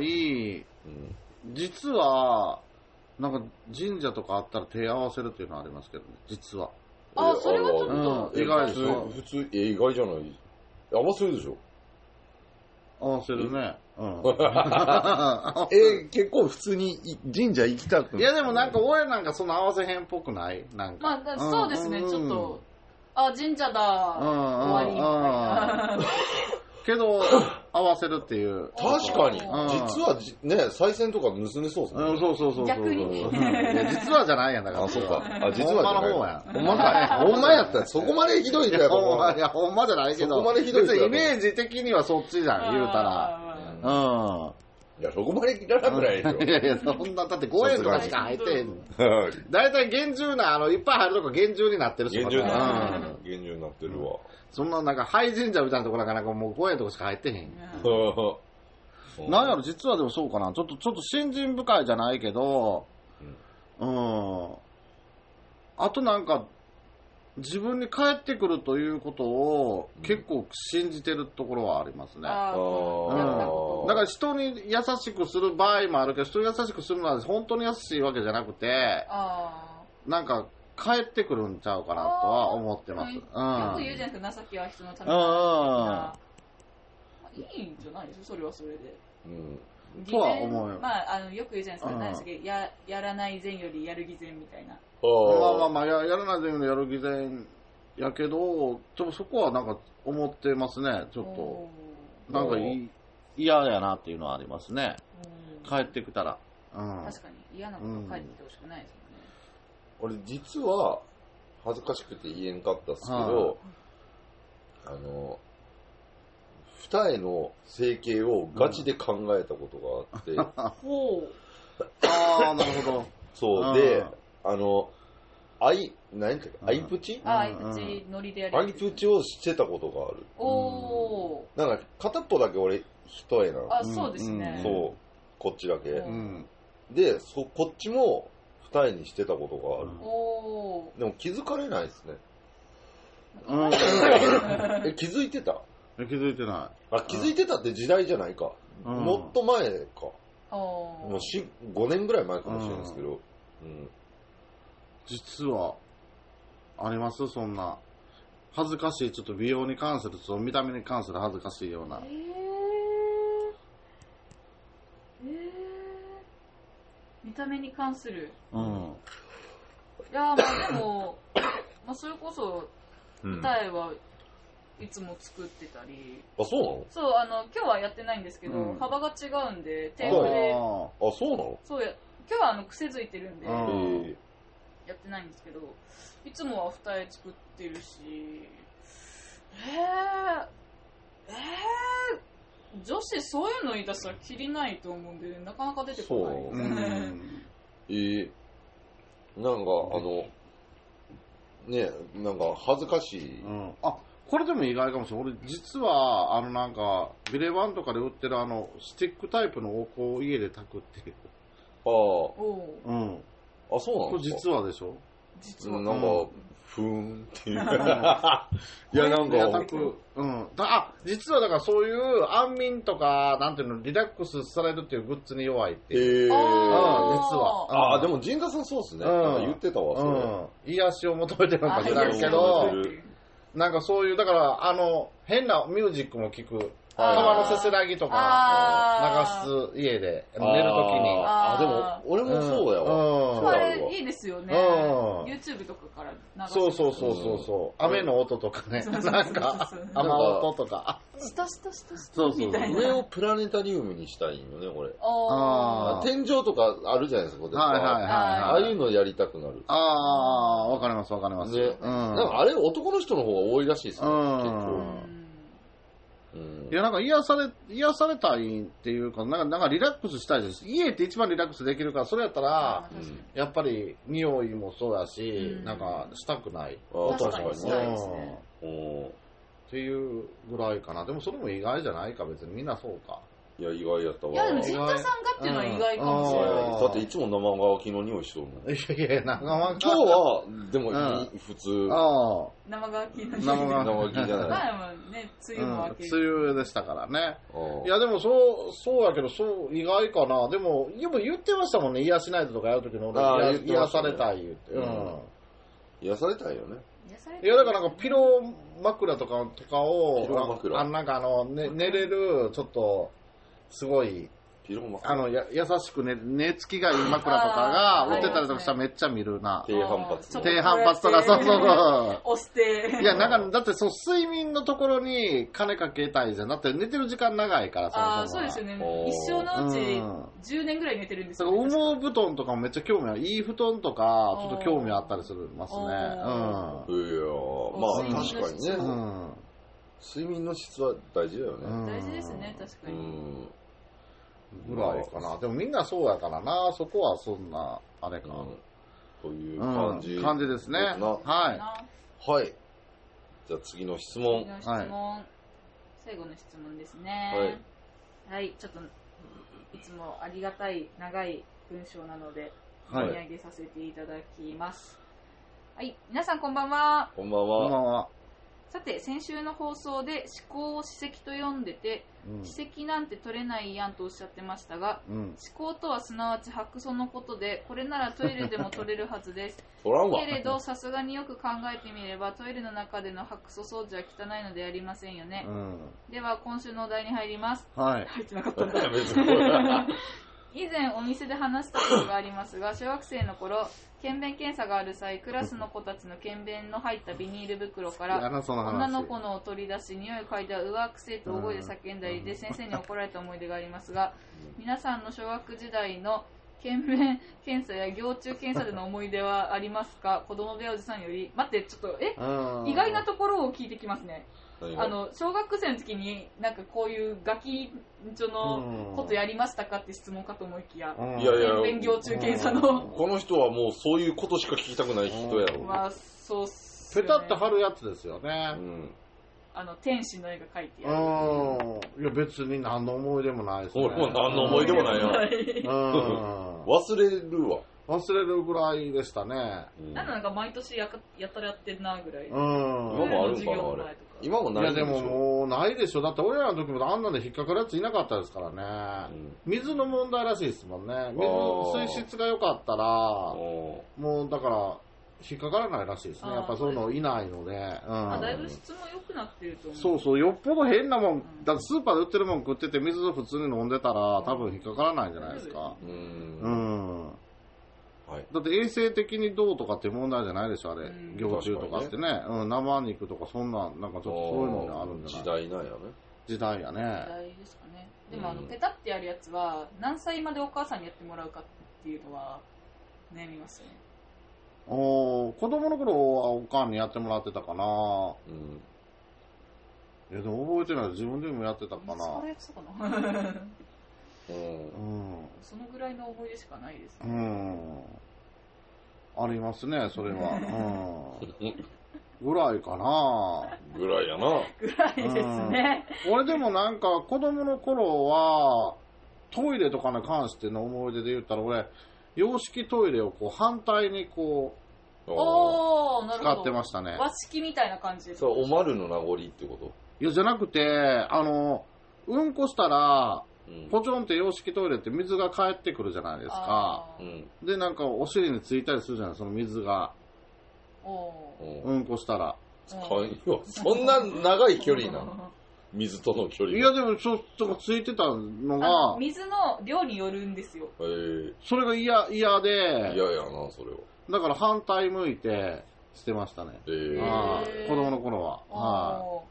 実は、なんか神社とかあったら手合わせるっていうのはありますけどね、実は。 あ、それはちょっと、うん、意外でしょ。 普通、え、意外じゃない。合わせるでしょ。 合わせるね。うん、 え、結構普通に神社行きたくいや、でもなんか俺なんかその合わせへんっぽくないなんか。 まあ、そうですね、うん、ちょっと。あ、神社だ、終わりみたいな。 けど、合わせるっていう。 確かに。実はね、賽銭とか盗めそうですね。 そうそうそう。 逆に。 実はじゃないやんだから。 あ、そうか。あ、実はじゃない。 ほんまの方や。 ほんまか。ほんまやったらそこまでひどいんだよ。 いや、ほんまじゃないけど。そこまでひどい。別にイメージ的にはそっちじゃん、言うたら。うん。 いや、そこまでいらなくないでしょ。 いやいや、そんな、だってごえんとかしか入ってへんの。だいたい厳重な、あの、いっぱい入るとこ厳重になってるし。 厳重になってる。厳重になってるわ。 そんな、なんか、廃神社みたいなところなんかもうごえんとかしか入ってへん。なんやろ、実はでもそうかな。ちょっと、ちょっと信心深いじゃないけど、うん。あとなんか、自分に返ってくるということを結構信じてるところはありますね。あうん、だから人に優しくする場合もあるけど、人に優しくするのは本当に優しいわけじゃなくて、あなんか返ってくるんちゃうかなとは思ってます。うん、よく言うじゃないですか、情けは人のために。いいんじゃないですか、それはそれで。 うんとは思うよ。 まあ、あのよく言うじゃないですか、何でしたっけ、や、やらない善よりやる偽善みたいな。 まあまあまあ、や, やらない善よりやる偽善やけど、でもそこはなんか思ってますね、ちょっと。なんか嫌やなっていうのはありますね。帰ってきたら。 うん、確かに嫌なこと帰ってきてほしくないですもんね。俺実は恥ずかしくて言えんかったっすけど、あの、二重の整形をガチで考えたことがあって。うん、 ああ、なるほど。 そう。で、あの、アイ、何ていうか、アイプチあ、アイプチノリでやる。 アイプチをしてたことがある。おー。なんか、片っぽだけ俺、一重なの。 あ、そうですね。 そう。こっちだけ。うん、で、そ、こっちも二重にしてたことがある。おー。でも気づかれないですね。うん、え、気づいてた気づいてない。 あ、気づいてたって時代じゃないか。うん、もっと前か。もうごねんぐらい前かもしれないですけど。うん、 実は、ありますそんな。恥ずかしい、ちょっと美容に関する、その見た目に関する恥ずかしいような。 えー、見た目に関する。 うん。 いやー、まあでも、まあそれこそ、舞台はいつも作ってたり。 うん、あ、そうなの？ そう、あの、今日はやってないんですけど、うん、幅が違うんで、テープで。 あ、そうなの？ そうや、今日はあの、癖づいてるんで、やってないんですけど、いつもは二重作ってるし、えー、えー、女子そういうの言い出したらきりないと思うんで、なかなか出てこないですね。うん、 えー、なんかあの、ね、なんか恥ずかしい。 うん、あ、これでも意外かもしれない。俺実はあのなんかビレバンとかで売ってるあのスティックタイプのお香を家で炊くっていう。 ああ。 うん。 あ、そうなんですか？これ実はでしょ？ 実は。なんか、ふーんっていう。いや、なんか。 うん。あ、実はだからそういう安眠とか、なんていうの、リラックスされるっていうグッズに弱いっていう。 へー。 ああ、実は。 ああ、でも陣田さんそうっすね。うん、言ってたわ、それ。 うん。癒しを求めてるのか知らんけど、なんかそういう、だから、あの、変なミュージックも聴く。川のせせらぎとか流す家で寝るときに。 ああ、でも俺もそうやわ。 うん、あれいいですよね。うん、YouTube とかから流す。 そうそうそうそうそう。雨の音とかね。なんか雨音とか。 シタシタシタシタ。 そうそう。 上をプラネタリウムにしたいよね、これ。ああ。天井とかあるじゃないですか、ここで。 はいはいはい。 ああいうのやりたくなる。 ああ、わかりますわかります。ね。 なんかあれ男の人の方が多いらしいですね、結構。 うん、いや、なんか癒され、癒されたいっていうか、なんか、なんかリラックスしたいです。家って一番リラックスできるから、それやったら、うん、やっぱり匂いもそうやし、うん、なんかしたくない。 あ、確かにね。 うん、っていうぐらいかな。でもそれも意外じゃないか、別にみんなそうか。 いや、意外やったわ。 いや、でも、陣田さんがっていうのは意外かもしれない。 だっていつも生乾きの匂いしとるもん。 いやいや、生乾き。 今日は、でも、普通。 ああ。生乾きの匂い。 生乾きじゃない。 前もね、梅雨も明け。 梅雨でしたからね。いや、でも、そう、そうやけど、そう、意外かな。でも、でも言ってましたもんね、癒しないととかやるときの俺、癒されたい言って。うん。 癒されたいよね。 いや、だからなんか、ピロー枕とか、とかを、ピロー枕。あ、なんかあの、ね、寝れる、ちょっと、すごい、あのや優しく寝、寝つきがいい枕とかが売ってたりとかしたらめっちゃ見るな。 低反発。 低反発とか、そうそうそう。 押して。 いや、なんか、だってそう、睡眠のところに金かけたいじゃん。だって寝てる時間長いからさ。 ああ、そうですよね。一生のうちじゅうねんぐらい寝てるんですよ、ね。 だから羽毛布団とかもめっちゃ興味ある。いい布団とか、ちょっと興味あったりするますね。うん。いやまあ確かにね。うん。睡眠の質は大事だよね。 大事ですね、確かに。うんぐらいかな。でもみんなそうやからな。そこはそんな、あれか。うん、 という感じ、 うん。感じですね。はい。 はい。じゃあ次の質問。 次の質問。はい、最後の質問ですね。はい。はい。ちょっと、いつもありがたい長い文章なので、読み上げさせていただきます。はい。はい、皆さんこんばんは。 こんばんは。 こんばんは。 さて、先週の放送で思考を史跡と読んでて、うん、史跡なんて取れないやんとおっしゃってましたが、うん、思考とはすなわち白素のことで、これならトイレでも取れるはずです。けれど、さすがによく考えてみれば、トイレの中での白素掃除は汚いのでありませんよね。うん、では、今週のお題に入ります。 はい。 入ってなかったんだ。以前お店で話したことがありますが、小学生の頃、検便検査がある際、クラスの子たちの検便の入ったビニール袋から女の子のを取り出し、匂いを嗅いだうわくせえと大声で叫んだりで先生に怒られた思い出がありますが、皆さんの小学時代の検便検査や行中検査での思い出はありますか？子供部屋おじさんより。待って、ちょっと、え意外なところを聞いてきますね。あの小学生の時になんかこういうガキ所のことやりましたかって質問かと思いきや、 うん、いやいや検便行中検査のこの人はもうそういうことしか聞きたくない人やろ。 まあそうっすよね。 ペタって貼るやつですよね。うん、 あの天使の絵が描いてある。いや別に何の思い出もないですね。 俺も何の思い出もないよ。忘れるわ。 忘れるぐらいでしたね。 うん、なんか毎年やかやったらやってるなぐらい。 うん。今もあるんかなあれ。今もないでしょ。いやでももうないでしょ。だって俺らの時もあんなんで引っかかるやついなかったですからね。うん、水の問題らしいですもんね。水水質が良かったらもうだから引っかからないらしいですね。やっぱそういうのいないので。うん、 あ、だいぶ質も良くなってると思う。 そうそう、よっぽど変なもん、だってスーパーで売ってるもん食ってて水普通に飲んでたら多分引っかからないんじゃないですか。うん。うん。はい、だって衛生的にどうとかって問題じゃないでしょ、あれ。行虫とかってね。うん、生肉とかそんな、なんかちょっとそういうのにあるんじゃない。 時代なんやね。 時代やね。 時代ですかね。でもあの、ペタってやるやつは、何歳までお母さんにやってもらうかっていうのは、悩みますよね。 お子供の頃はおかんにやってもらってたかな。うん。いやでも覚えてない。自分でもやってたかな。 それやってたかな。うん。そのぐらいの思い出しかないですね。うん。 ありますね、それは。うん。ぐらいかな。 ぐらいやな。 ぐらいですね。 うん、俺でもなんか子供の頃は、トイレとかに関しての思い出で言ったら俺、洋式トイレをこう反対にこうおなるほど使ってましたね。 和式みたいな感じで。 そう、おまるの名残ってこと？ いやじゃなくて、あのうんこしたら、うん、ポチョンって洋式トイレって水が返ってくるじゃないですか。うん、でなんかお尻についたりするじゃない、その水が。おうんこしたら。 そんな長い距離なの？水との距離。 いやでもちょっとついてたのが水の量によるんですよ。へえ。それが嫌嫌で。 嫌やなそれは。 だから反対向いてしてましたね。へえ。あ子供の頃は。はい。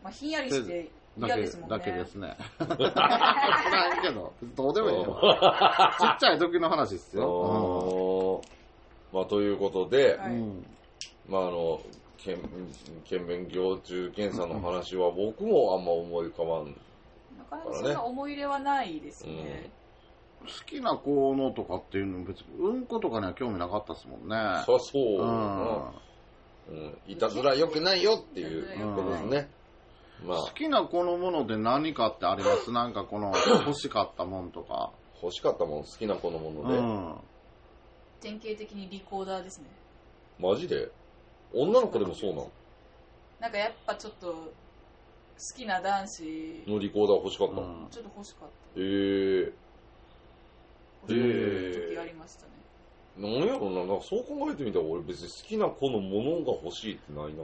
まあひんやりして嫌ですもんね。 だけですね。ないけどどうでもいいよ。ちっちゃい時の話ですよ。 うん、まあということで、はい、まああの。検便行虫検査の話は僕もあんま思い浮かばん、ね、 なかなかそんな思い入れはないですね、 うん、好きな子のとかっていうの別にうんことかには興味なかったですもんね。 そうそう、うんうん、いたずら良くないよっていうことですね、 うんまあ、好きな子のもので何かってあります？なんかこの欲しかったもんとか欲しかったもん好きな子のもので、うん、 典型的にリコーダーですね。 マジで？女の子でもそうなの？ なんかやっぱちょっと好きな男子のリコーダー欲しかったの、うん、 ちょっと欲しかった。 へえー。へえ。時ありましたね。 なんやろな、なんかそう考えてみたら俺別に好きな子のものが欲しいってないな。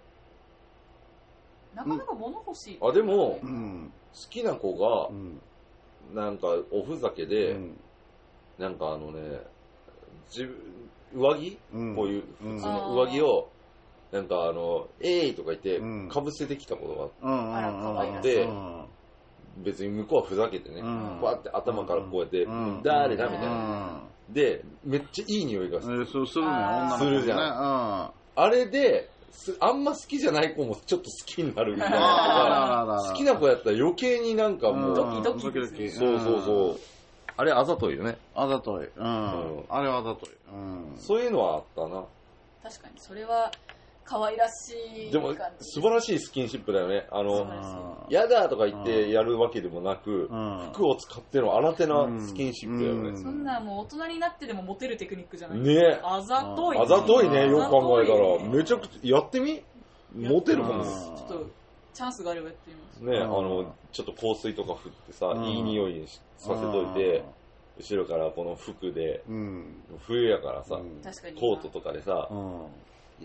なかなか物欲しいって、 うん、あでも、うん、好きな子が、うん、なんかおふざけで、うん、なんかあのね自分上着、うん、こういう普通の上着をなんかあの「えーい!」とか言ってかぶせてきたことがあって、うん、別に向こうはふざけてね、うん、バーって頭からこうやって「うん、誰だ?」みたいな、うん、でめっちゃいい匂いがする、 えー、そうするね、女の子ね、 するじゃん、うん、あれであんま好きじゃない子もちょっと好きになるみたいな好きな子やったら余計になんかもうドキドキですね。 そうそうそう、あれあざといよね。 あざとい。うん。うん、あれはあざとい。うん。 そういうのはあったな。 確かに、それは可愛らしい。 でも、素晴らしいスキンシップだよね。あの、やだとか言ってやるわけでもなく、うん、服を使っての新手なスキンシップだよね。うんうん、 そんなもう大人になってでもモテるテクニックじゃないね。 あざとい。 あざといね、よく考えたら。めちゃくちゃ、やってみモテるもんね。 ちょっと、チャンスがあればやってみます。 ね、あの、ちょっと香水とか振ってさ、いい匂いにさせといて、後ろからこの服で、うん、冬やからさ、うん、コートとかでさ、うん、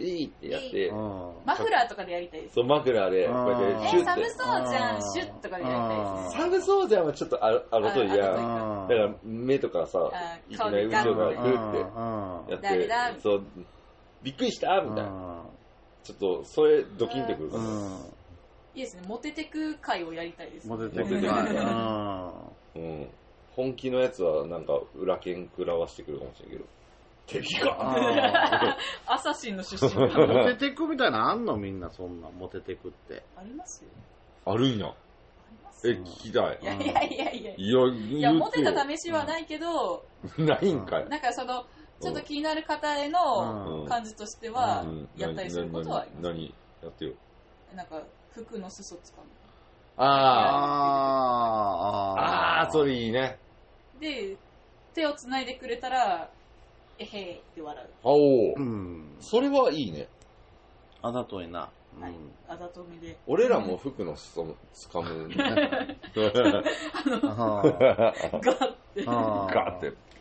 いいってやって、うん、 マフラーとかでやりたいです。 そう、マフラーで、こうやってシュッて。え、寒そうじゃん、シュッとかでやりたいです。 寒そうじゃんはちょっとあろといや、だから目とかさ、いきなり後ろからグーってやって、そう、びっくりしたみたいな。ちょっと、それドキンってくるから。 いいですね、モテテク会をやりたいです。 モテテク会。 うん。本気のやつはなんか裏剣食らわしてくるかもしれんけど。敵かアサシンの出身モテテクみたいなのあんのみんなそんなモテテクって。 ありますよ。 あるんや。え、聞きたい。 いやいやいやいや。 いや、 いやモテた試しはないけど、 ないんかい。 なんかその、ちょっと気になる方への感じとしては、やったりすることはあります。 何やってよ。 なんか、服の裾つかむ。 ああ、ああ、それいいね。 で、手をつないでくれたら、えへーって笑う。 おお、うん、それはいいね。 あざといな。 はい、あざとみで。 俺らも服の裾つかむ。あの、 ガッて。 ガッて。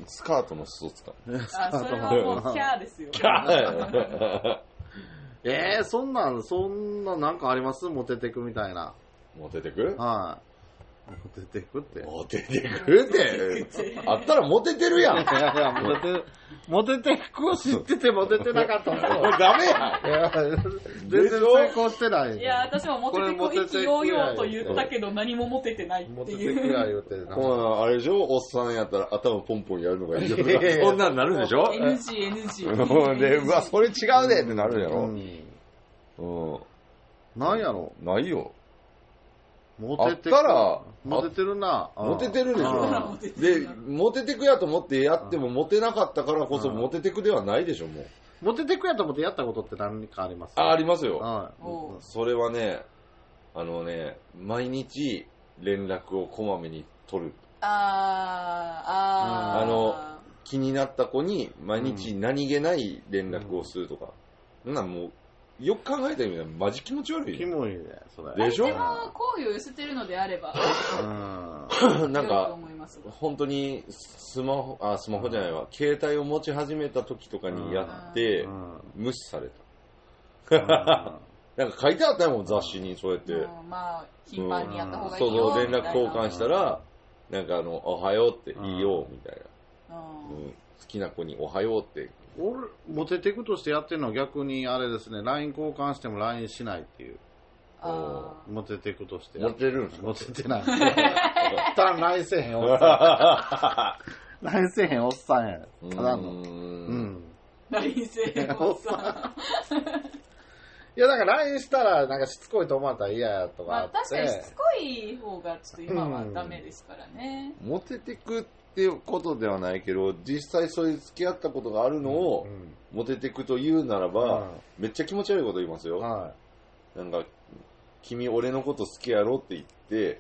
スカートの裾使う。 あ、それはもうキャーですよ。 キャーえー、そんなん、そんななんかあります？モテてくみたいな。 モテてく？ はい。モテてくって。 モテてくってあったらモテてるやん。いやいや、モテて、モテてくを知っててモテてなかったもん。 ダメやん。 いや、全然成功してない。 いや、私もモテてく意気揚々と言ったけど何もモテてないっていう。モテてくや言うてるな。 あれでしょ、おっさんやったら頭ポンポンやるのがいいよ。そんなんなるでしょ ?エヌジー、エヌジー。 で、うわ、それ違うでってなるやろ。うん。 なんやろないよ。 モテてあったら、 モテてるな。 モテてるでしょ。で、モテてくやと思ってやってもモテなかったからこそモテてくではないでしょ、もう。 モテてくやと思ってやったことって何かあります？ あ、ありますよ。 はい。 それはね、あのね、毎日連絡をこまめに取る。 あー、あー。 あの、気になった子に毎日何気ない連絡をするとか。うん、なんもう、よく考えたらマジ気持ち悪い。 キモいね、それ。 でしょ？ 相手が好意を寄せてるのであれば。 うん。なんか、本当にスマホ、あ、スマホじゃないわ。携帯を持ち始めた時とかにやって、無視された。なんか書いてあったよ、雑誌に、そうやって。 まあ、頻繁にやった方がいいよ。 そうそう、連絡交換したら、なんかあの、おはようっていいよ、みたいな。好きな子におはようって。 俺、モテテクとしてやってるのは逆にあれですね、ライン 交換しても ライン しないっていう。 あモテテクとして。 モテるんですか？ モテてない。ただ ライン せえへんおっさん。ライン せえへんおっさんや。ただの。うん。 ライン せえへんおっさん。 いや、なんか ライン したら、なんかしつこいと思われたら嫌やとか。 まあ確かにしつこい方がちょっと今はダメですからね。 モテてくっていうことではないけど、実際そういう付き合ったことがあるのを、モテてくと言うならば、めっちゃ気持ち悪いこと言いますよ。はい、なんか、君俺のこと好きやろって言って、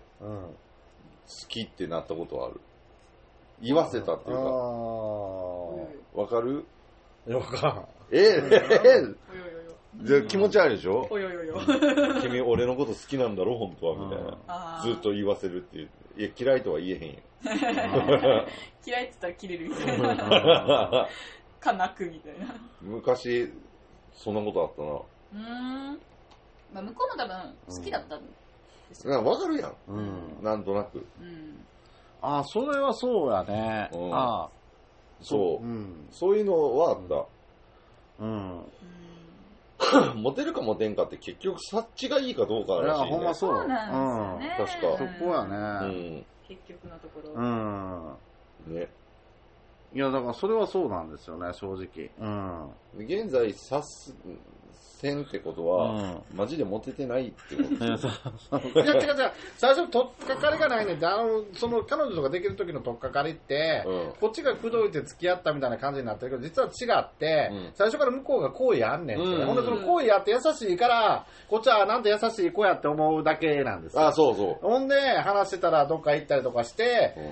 うん、好きってなったことはある。言わせたっていうか。わかる？ いや、わからん。 ええじゃ気持ち悪いでしょ？ およよよ。 君俺のこと好きなんだろ本当はみたいな。ずっと言わせるっていう。いや嫌いとは言えへんよ。 嫌いって言ったら切れるみたいな。か泣くみたいな。 昔そんなことあったな。 うーん。まあ向こうも多分好きだったんですよ。わかるやん。うん。なんとなく。 うん。 ああ、それはそうやね。うん、ああ。 そう、うん。そういうのはあった。うん。モテるかモテんかって結局察知がいいかどうからしいね。 いや、ほんまそう。 そうなんですよね。 確か。 そこやね。 うん。結局のところ。 うん。ね。いや、だからそれはそうなんですよね、正直。うん。 現在、察す、せんってことは、うん、マジでモテてないってこといや、違う違う。最初、とっかかりがないねんて、あの、その、彼女とかできる時のとっかかりって、うん、こっちが口説いて付き合ったみたいな感じになってるけど、実は違って、うん、最初から向こうが好意あんねんて。うん、ほんで、その好意あって優しいから、こっちはなんて優しい子やって思うだけなんですよ。 あ、そうそう。 ほんで、話してたらどっか行ったりとかして、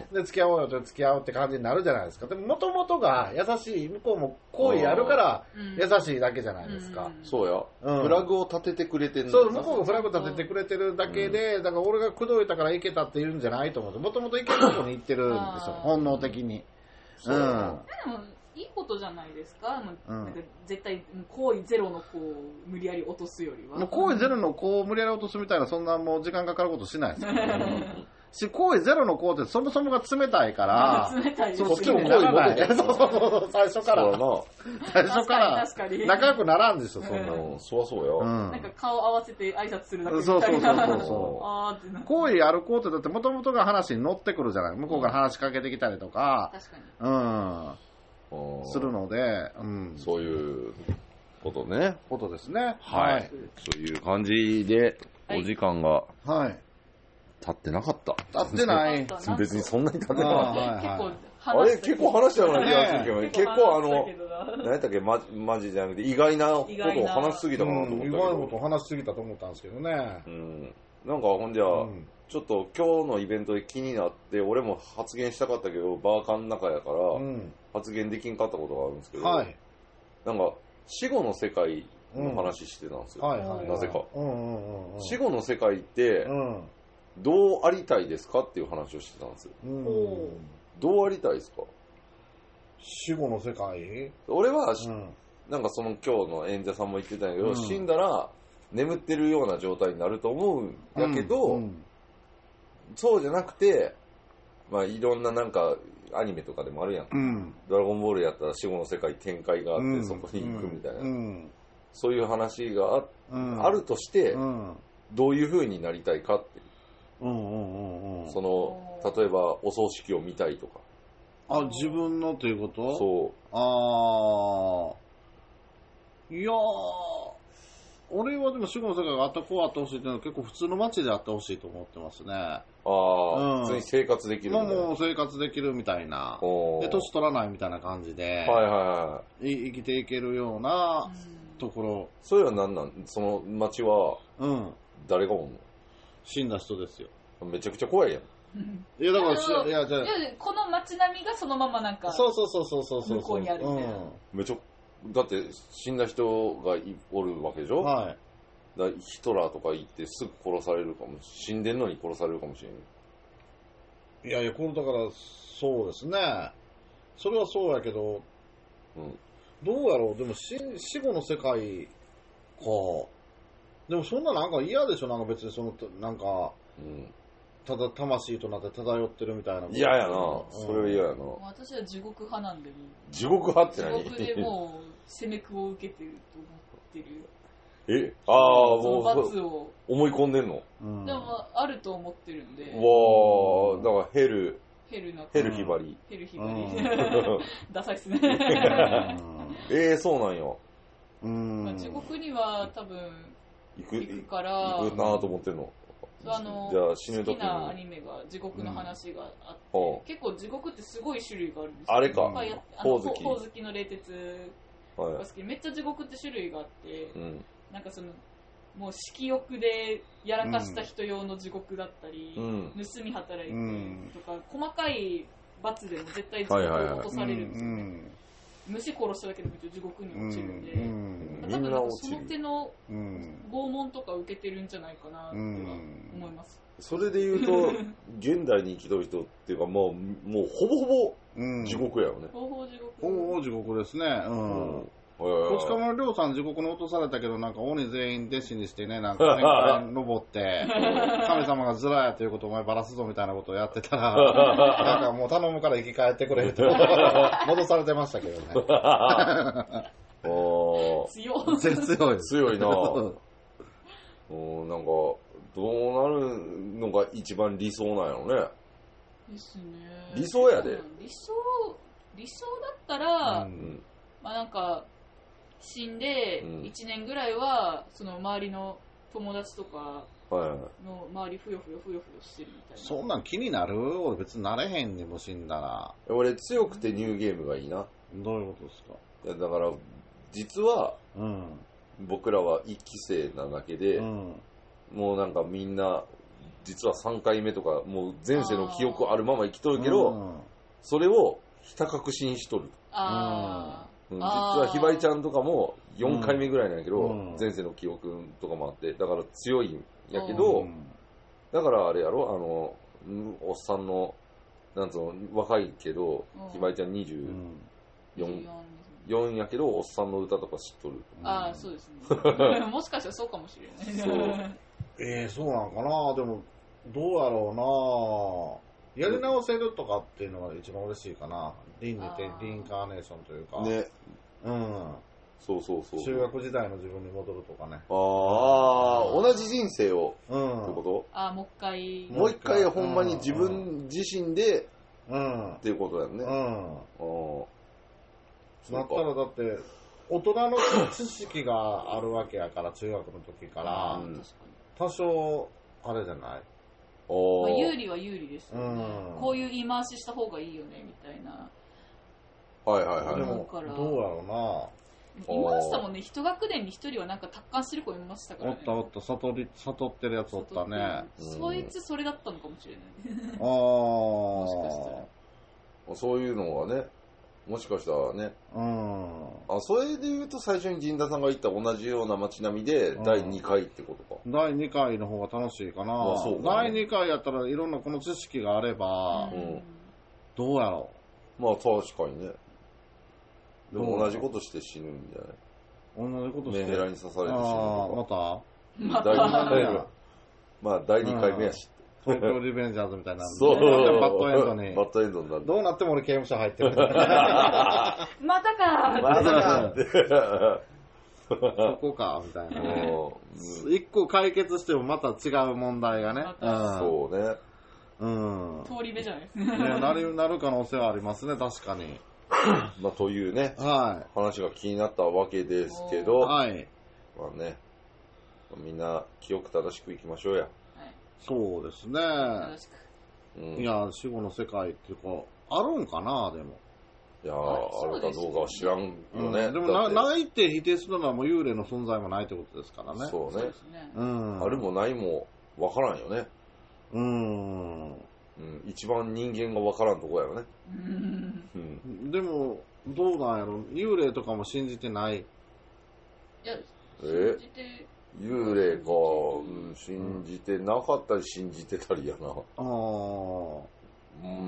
うん、で、付き合おうよと付き合おうって感じになるじゃないですか。でも、もともとが優しい、向こうも好意あるから、優しいだけじゃないですか。 そうや。うん、フラグを立ててくれてるんだ。 そう、向こうがフラグ立ててくれてるだけで、うん、だから俺が口説いたからいけたって言うんじゃないと思って、もともといけるとこに行ってるんですよ、本能的に。 うん。でも、いいことじゃないですか、うん、なんか絶対、行為ゼロの子を無理やり落とすよりは。 もう行為ゼロの子を無理やり落とすみたいな、そんなもう時間かかることしないですよ。し、行為ゼロの子ってそもそもが冷たいから、 冷たいですね。 そっちも行為持ってそうそうそう、最初から。最初から、仲良くならんでしょ、そんなの。 そうそうよ。 なんか顔合わせて挨拶するだけみたいな。そうそうそうそう。 あーってな。 行為ある子ってだって元々が話に乗ってくるじゃない。向こうから話しかけてきたりとか。 確かに。 うん。するので、うん。 そういうことね。 ことですね。 はい。そういう感じで、お時間が。 はい。 経ってなかった。 経ってない。 別にそんなに経ってなかった。 結構あれ結構話したような気がするけど、結構あの、何やったっけ、マジ、マジじゃなくて意外なことを話しすぎたかなと思ったけど。 意外なことを話しすぎたと思ったんですけどね。 うん。なんかほんじゃ、ちょっと今日のイベントで気になって、俺も発言したかったけど、バーカンの中やから、発言できんかったことがあるんですけど、はい、なんか死後の世界の話してたんですよ。なぜか。死後の世界って、うんどうありたいですかっていう話をしてたんですよ。うん、どうありたいですか？ 死後の世界？ 俺は、うん、なんかその今日の演者さんも言ってたんやけど、うん、死んだら眠ってるような状態になると思うんやけど、うんうん、そうじゃなくて、まあいろんななんかアニメとかでもあるやん。うん、ドラゴンボールやったら死後の世界展開があって、うん、そこに行くみたいな。うん、そういう話が あ,、うん、あるとして、うん、どういう風になりたいかって。うんうんうんうん、その、例えばお葬式を見たいとか。 あ、自分のということ？ そう。 ああ。いやー、俺はでも死後の世界があったこうあってほしいっていうのは結構普通の街であってほしいと思ってますね。ああ、うん、普通に生活できるみたいな。 もう生活できるみたいな。で、年取らないみたいな感じで、 はいはいはい。 生きていけるようなところ。 それは何なん？その街は、うん。誰がおんの？ 死んだ人ですよ。 めちゃくちゃ怖いやん。 いやだからしいやじゃあこの街並みがそのままなんかそうそうそうそうそうそう向こうにあるみたいな、うん、 めちゃだって死んだ人がおるわけでしょ、はい、だヒトラーとか行ってすぐ殺されるかも死んでんのに殺されるかもしれない。いやいやこれだからそうですねそれはそうやけど、うん、どうやろうでも死死後の世界かでもそんななんか嫌でしょなんか別にそのなんか、うんただ魂となって漂ってるみたいな。 嫌やな、うん、それは嫌やな。 私は地獄派なんでも地獄派って何？ 地獄でもう攻めくを受けてると思ってる。えああもう罰を思い込んでんの？ うん、でもあると思ってるんで。 わあだからヘルヘルなヘルヒバリヘルヒバリ、うん、ダサいっすね。 えー、そうなんよ。 うん、まあ、地獄には多分行く行くから行くなと思ってんの。 あのじゃあ死ぬ時に好きなアニメが地獄の話があって、うん、結構地獄ってすごい種類があるんですよ。 あれか、 ほおずきほおずきの冷徹が好き、はい、めっちゃ地獄って種類があって、うん、なんかそのもう色欲でやらかした人用の地獄だったり、うん、盗み働いてとか、うん、細かい罰でも絶対地獄を落とされるんですよね。虫殺しただけでも地獄に落ちるんで、うんうん、多分なんかその手の拷問とか受けてるんじゃないかなとは思います。 それで言うと現代に生きとる人っていうかもうもうほぼほぼ地獄やよね。 ほぼほぼ地獄。 ほぼほぼ地獄ですね。うん。うんこち亀のりょうさん地獄に落とされたけどなんか鬼全員弟子にしてねなんか年間登って神様がズラやということをお前バラすぞみたいなことをやってたらなんかもう頼むから生き返ってくれと戻されてましたけどね。 お強い強い強いな。おなんかどうなるのが一番理想なんやろね。 ですね。 理想やで。 理想理想だったら、うん、まあなんか死んでいちねんぐらいはその周りの友達とかの周りふよふよふよふよしてるみたいな。 そんなん気になる？俺別になれへんにも死んだら。 俺強くてニューゲームがいいな。 どういうことですか？ いやだから実は、うん、僕らはいっき生なだけで、うん、もうなんかみんな実はさんかいめとかもう前世の記憶あるまま生きとるけど、うん、それをひた隠しにしとる。あうん、実はひばりちゃんとかもよんかいめぐらいなんやけど、うん、前世の記憶とかもあってだから強いんやけど、うん、だからあれやろあのおっさんのなんつうの若いけど、うん、ひばりちゃんにじゅうよん、うん、よんやけどおっさんの歌とか知っとる。 ああそうですね。もしかしたらそうかもしれない。そうえー、そうなんかな。でもどうやろうな。やり直せるとかっていうのが一番嬉しいかな。輪廻転リンカーネーションというか。ね。うん。 そうそうそう。 中学時代の自分に戻るとかね。 ああ、同じ人生を。うん。ってこと？ ああ、もう一回。 もう一回ほんまに自分自身で、うん。っていうことだよね。うん。 ああ。だったらだって、大人の知識があるわけやから、中学の時から。うん、多少、あれじゃないまあ、有利は有利ですよね、うん、こういう言い回しした方がいいよねみたいな。 はいはいはい。 でもどうやろうな。いましたもんね。一学年に一人はなんか達観してる子いましたからね。 おったおった悟り悟ってるやつおったね。 そいつそれだったのかもしれない。ああ。 もしかしたら。そういうのがね。もしかしたらね。うん。あ、それで言うと最初に陣田さんが言った同じような街並みでだいにかいってことか。 だいにかいの方が楽しいかな。まあそうかね、だいにかいやったらいろんなこの知識があれば、うん、どうやろう。まあ確かにね。 でも同じことして死ぬんじゃない？ 同じことしてメンヘラに刺されて死ぬとか。 あまた第二回目。まあ第二回目やし。 東京リベンジャーズみたいな。 そう。 バッドエンドに。 バッドエンドになる。 どうなっても俺刑務所入ってる。 またかまたかって。 そこか、みたいなね。一個解決してもまた違う問題がね。 そうね。 うん。 通り部じゃないですね。なる、なる可能性はありますね、確かに。 まあ、というね、 はい。 話が気になったわけですけど、 はい。 まあね、みんな記憶正しくいきましょうや。はい、 そうですね。正しく。うん、いや、死後の世界っていうか、あるんかな、でも。 いやー、あるかどうかは知らんよね。うん、 でもな、ないって否定するのはもう幽霊の存在もないってことですからね。 そうね。 うん、 あるもないもわからんよね。 うーん。 うん、一番人間がわからんとこやろね。 うん、でも、どうなんやろ、幽霊とかも信じてない。いや、 え信じて幽霊か、うん、信じてなかったり信じてたりやな。ああ。うん、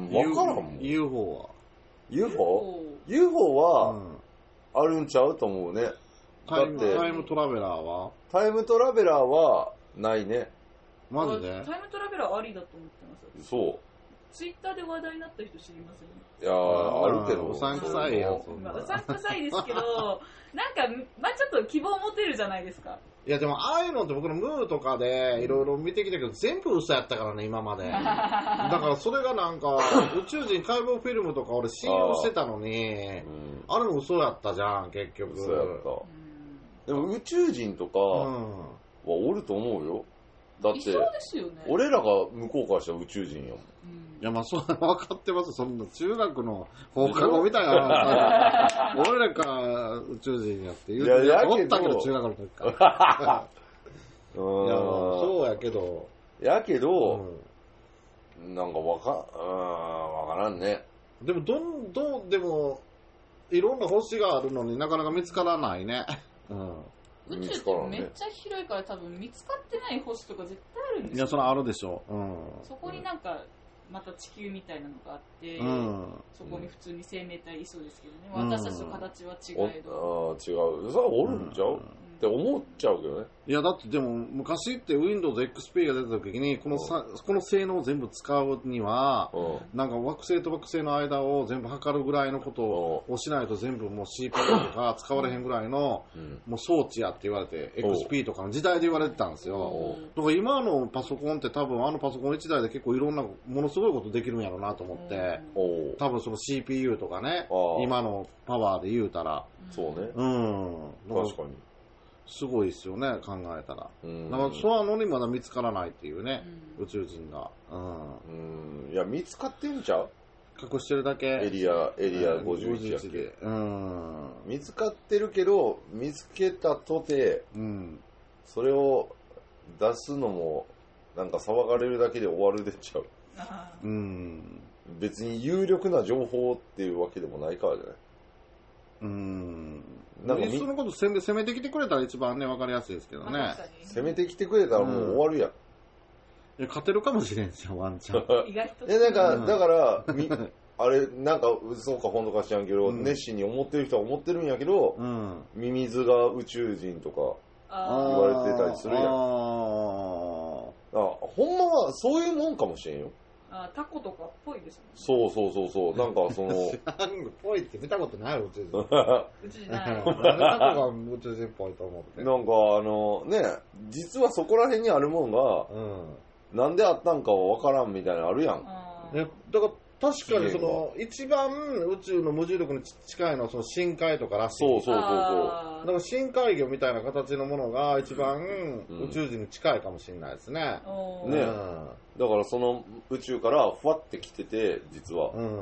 わからんもん。 ユーフォー はユーフォー? ユーフォー は、あるんちゃうと思うね。 タイム、タイムトラベラーはタイムトラベラーは、ないね。 マジでタイムトラベラーありだと思ってます。 そう。 ツイッターで話題になった人知りますよね。 いやー、あるけど。 うさんくさいやん。 まあ、うさんくさいですけど、なんか、まあちょっと希望持てるじゃないですか。 いやでも、ああいうのって僕のムーとかでいろいろ見てきたけど、全部嘘やったからね、今まで。だからそれがなんか、宇宙人解剖フィルムとか俺信用してたのに、あ,、うん、あれも嘘やったじゃん、結局。 嘘やった。でも宇宙人とかはおると思うよ。だって、俺らが向こうからしたら宇宙人やもん。 いや、まあ、そう、分かってます。そんな中学の放課後みたいな。俺らか宇宙人やって言うて、思ったけど、中学の時から。いや、そうやけど。 やけど、うん、なんかわか、うん、わからんね。 でも、どんどん、でも、いろんな星があるのになかなか見つからないね。うん。 宇宙ってめっちゃ広いから多分見つかってない星とか絶対あるんですよ。 いや、それあるでしょう。うん。 そこになんか、また地球みたいなのがあって、うん、そこに普通に生命体いそうですけどね、うん、私たちの形は違えど、 ああ違う、それはおるんちゃう、うん、って思っちゃうけどね。 いやだってでも昔って ウィンドウズエックスピー が出た時にこのさ、うん、この性能を全部使うには、うん、なんか惑星と惑星の間を全部測るぐらいのことをしないと全部もう シーピーユー とか使われへんぐらいの、うん、もう装置やって言われて エックスピー とかの時代で言われてたんですよ。だから今のパソコンって多分あのパソコンいちだいで結構いろんなものすごいことできるんやろうなと思って、うん、多分その シーピーユー とかね、今のパワーで言うたら、 そうね、 うん、 確かにすごいですよね、考えたら。うん、だからそうなのにまだ見つからないっていうね、うん、宇宙人が、うん、 うん、いや見つかってんちゃう？ 隠してるだけ。 エリアエリアごじゅういちやっけ、うん、見つかってるけど見つけたとて、うん、それを出すのもなんか騒がれるだけで終わるでちゃう。うん、別に有力な情報っていうわけでもないからじゃない。 うん。なんかいっそのこと攻め、攻めてきてくれたら一番ね分かりやすいですけどね。 攻めてきてくれたらもう終わるやん。うん、いや勝てるかもしれんすよワンチャン。 意外と。 いやなんか、うん、だからみあれなんか嘘か本当か知らんけど、うん、熱心に思ってる人は思ってるんやけど、うん、ミミズが宇宙人とか言われてたりするやん。ああほんまはそういうもんかもしれんよ。 あタコとかっぽいですね。 そうそうそうそう。なんかそのぽいって見たことない宇宙人。 宇宙人ない。 タコが宇宙人っぽいと思って。 なんかあのね実はそこら辺にあるもんが、うん、なんであったんかは分からんみたいなのあるやん。 ね、だから確かにその一番宇宙の無重力に近いのはその深海とからしい。 そうそうそうそう。 だから深海魚みたいな形のものが一番宇宙人に近いかもしれないですね。 うん、ね、うん、だからその宇宙からふわってきてて実は、うん、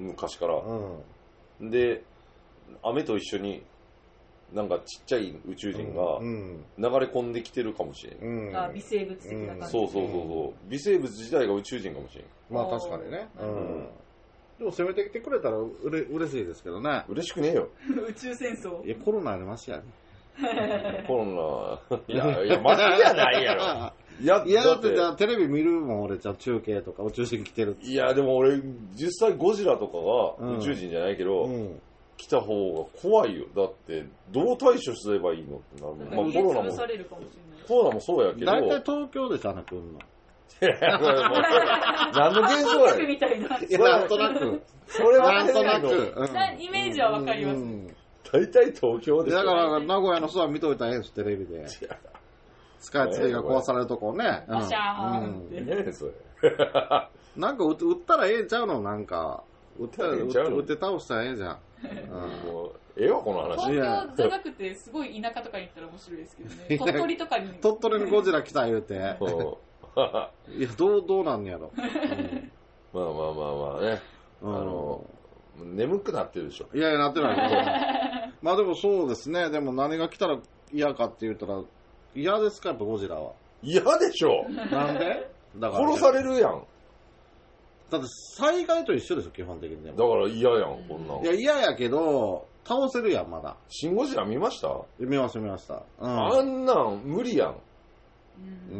昔から、うん、で雨と一緒になんかちっちゃい宇宙人が流れ込んできてるかもしれん。 うん、あ微生物的な感じ、 そうそうそうそう。微生物自体が宇宙人かもしれん。 まあ確かにね。うん。でも攻めてきてくれたらうれ嬉しいですけどね。 嬉しくねえよ。 宇宙戦争。 いやコロナよりマシやね。 コロナいやいやマシじゃないやろ。 いやいやだってテレビ見るもん俺じゃ中継とか宇宙人来てる。 いやでも俺実際ゴジラとかが宇宙人じゃないけど。うんうん来た方が怖いよ。だって、どう対処すればいいのってなる。まあ、コロナも、コロナもそうやけど。 大体東京でしゃなくんの。 何の現象やねん。 みたいな。 いや、なんとなく。 それはなんとなく。 イメージはわかります。 大体東京でしょ。 だから、名古屋の空見といたらええんす、テレビで。スカイツリーが壊されるとこね。 バシャーンって。 ねそれ。 なんか売ったらええんちゃうのなんか。売ったら、売って倒したらええじゃん。 もう、ええわ、この話。 東京じゃなくて、すごい田舎とかに行ったら面白いですけどね。鳥取とかに。 鳥取にゴジラ来た言うて。いや、どう、どうなんやろ。 まあまあまあまあね。あの、眠くなってるでしょ。 いやいや、なってない。まあでもそうですね。でも何が来たら嫌かって言ったら、嫌ですか、やっぱゴジラは。 嫌でしょ。 なんでだから。 殺されるやん。 だって災害と一緒でしょ、基本的に。 だから嫌やん、こんなん。 いや、嫌やけど、倒せるやん、まだ。 シンゴジラ見ました？ 見ました、見ました。 うん、あんなん無理やん。 うん。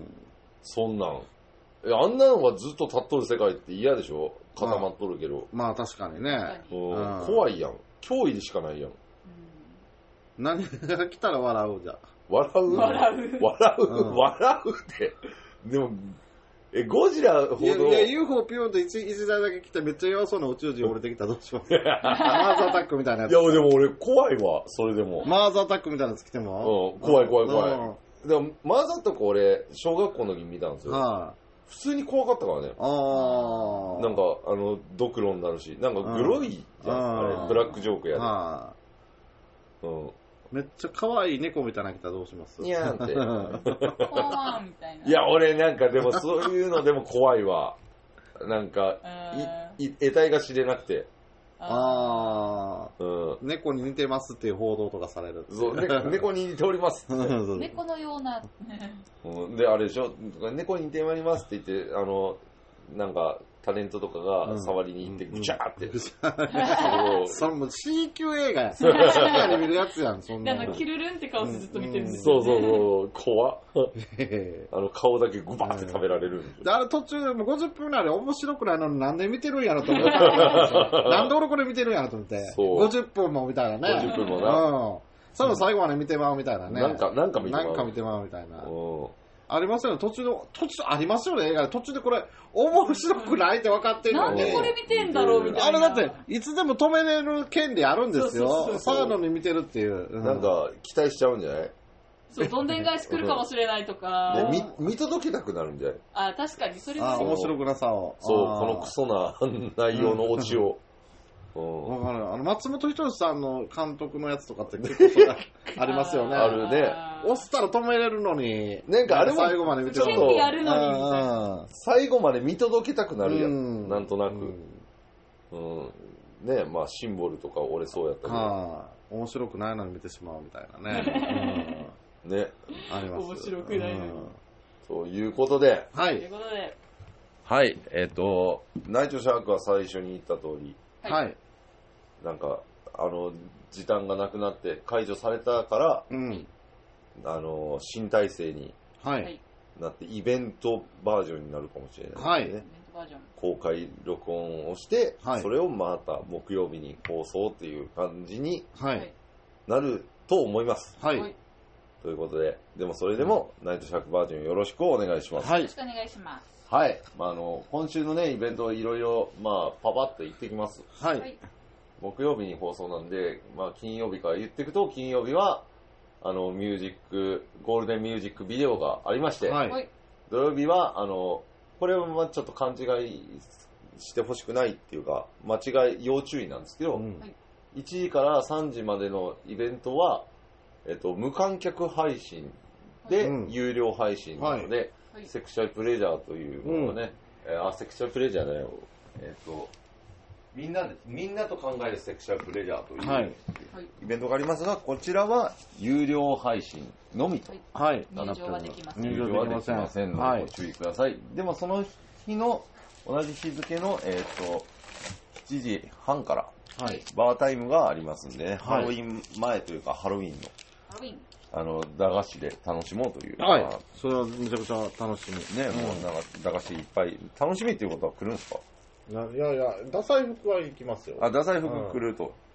そんなん。あんなんはずっと立っとる世界って嫌でしょ？固まっとるけど。 まあ、まあ、確かにね、 うん。怖いやん。脅威でしかないやん。 何が来たら笑うじゃ。 笑う笑う。 笑う、うん、笑うって。でも、え、ゴジラほど。いや、 いや ユーフォー ピヨンと一一台だけ来てめっちゃ弱そうな宇宙人降りてきたらどうしますマーズアタックみたいなやつ。 いや、でも俺怖いわ、それでも。 マーズアタックみたいなやつ来ても。 うん、怖い怖い怖い。うん、でも、マーズアタック俺、小学校の時見たんですよ。はあ、普通に怖かったからね。あなんか、あの、ドクロになるし、なんかグロいじゃん、あれ、ブラックジョークやで。はあ、うん。 めっちゃ可愛い猫みたいなの来たらどうします？ いやーって。 怖いみたいな。 いや、俺なんかでもそういうのでも怖いわ。なんか、い、い、得体が知れなくて。 ああ、うん。猫に似てますっていう報道とかされる。 そう、ね、猫に似ております。 猫のような。 で、あれでしょ、猫に似てまいりますって言って、あの、なんか、タレントとかが触りに行って、ぐちゃーって。 それも シーキュー 映画や。シーキュー 映画で見るやつやん、そんな。 なんか、キルルンって顔してずっと見てるんですよ。 そうそうそう、怖っ。あの、顔だけグバーって食べられるんで。あれ途中でもうごじゅっぷんぐらいで面白くないのになんで見てるんやろと思って。なんで俺これ見てるんやろと思って。ごじゅっぷんもみたいなね。 ごじゅっぷんもな。 うん。その最後まで見てまうみたいなね。 なんか、なんか見てまう。 なんか見てまうみたいな。ありますよね、途中で、途中ありますよね、映画で。途中でこれ、面白くないって分かってるのに。 なんでこれ見てんだろうみたいな。 あれだって、いつでも止めれる権利あるんですよ。サードに見てるっていう。 うん、なんか、期待しちゃうんじゃない？ そう、どんでん返し来るかもしれないとか。 ね、見、見届けたくなるんじゃない？ あ、確かに、それは。 あ、面白くなさを。 そう、このクソな内容のオチを。 うん、分かる。あの松本人志さんの監督のやつとかって結構それありますよね。 あるね。 押したら止めれるのに、 なんかあれも最後まで見てると。やるのにみたいな。 最後まで見届けたくなるやん。うん、なんとなく。うん。うん、ね、まあシンボルとか俺そうやったけど。 はあ、面白くないのに見てしまうみたいなね。 うん、ね。 あります。面白くないのに。 ということで。 はい。ということで。 はい。えっと、ナイトシャークは最初に言った通り。 はい。 なんか、あの、時短がなくなって解除されたから、 うん、 あの、新体制になって、イベントバージョンになるかもしれないですね。はい、公開録音をして、はい、それをまた木曜日に放送っていう感じになると思います。 はい。 ということで、でもそれでも、うん、ナイトシャークバージョンよろしくお願いします。 はい。よろしくお願いします。 はい。まあ、あの、今週のね、イベントをいろいろ、まあ、パパッと言ってきます。 はい。はい木曜日に放送なんで、まあ、金曜日から言っていくと、金曜日は、あの、ミュージック、ゴールデンミュージックビデオがありまして、はい、土曜日は、あの、これはまあちょっと勘違いしてほしくないっていうか、間違い、要注意なんですけど、うん、いちじからさんじまでのイベントは、えっと、無観客配信で、うん、有料配信なので、はい、セクシャルプレジャーというものがね、うん、えー、あ、セクシャルプレジャーだよ。えっと、みんなで、みんなと考えるセクシャルプレジャーという、はい、イベントがありますが、こちらは有料配信のみと。 はい。入場はできません。 入場はできませんので、ご注意ください。でもその日の、同じ日付の、えっと、しちじはんから、はい、バータイムがありますんでね、はい、ハロウィン前というか、ハロウィンの、 ハロウィンあの、駄菓子で楽しもうという。 はい。それはめちゃくちゃ楽しみ。 ね、うん、もうなんか駄菓子いっぱい、楽しみっていうことは来るんですか？ いやいや、ダサい服は行きますよ。 あ、ダサい服来ると。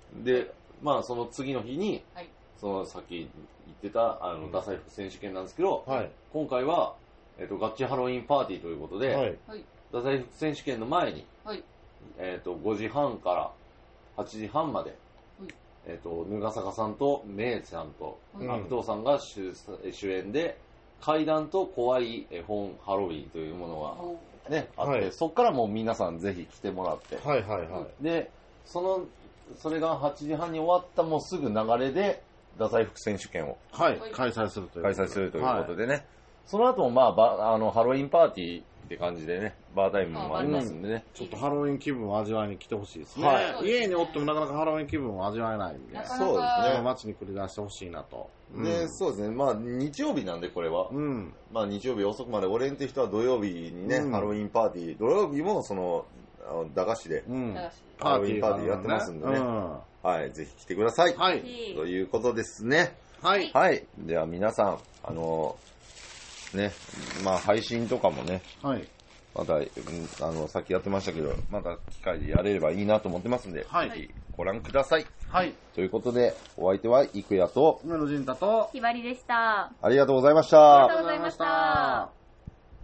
で、まあその次の日に、はい、そのさっき言ってた、あの、ダサい服選手権なんですけど、はい、今回は、えっと、ガッチハロウィンパーティーということで、はい、ダサい服選手権の前に、はい、えっと、ごじはんからはちじはんまで、えっと、ぬがさかさんとめいちゃんと、悪党さんが主演で、怪談と怖い絵本ハロウィンというものがね、あって、はい、そっからもう皆さんぜひ来てもらって、はいはいはい。で、その、それがはちじはんに終わったもうすぐ流れで、ダサい服選手権を、 はい、開催するという開催するということでね、はい、その後もまあ、ばあの、ハロウィンパーティーって感じでね、バータイムもありますんでね。 ちょっとハロウィン気分を味わいに来てほしいですね。はい。家におってもなかなかハロウィン気分を味わえないんで、 そうですね。 街に繰り出してほしいなと。 で、うん、そうですね。まあ、日曜日なんで、これは。うん。まあ、日曜日遅くまでおれんって人は土曜日にね、うん、ハロウィンパーティー、土曜日もその、駄菓子で、うん、ハロウィンパーティーやってますんでね。うん、はい。ぜひ来てください。はい。ということですね。はい。はい。では皆さん、あの、ね、まあ配信とかもね、はい。また、あの、さっきやってましたけど、また機会でやれればいいなと思ってますんで、はい。ぜひご覧ください。はい。ということで、お相手は、いくやと、 梅野陣太と、 ひばりでした。 ありがとうございました。 ありがとうございました。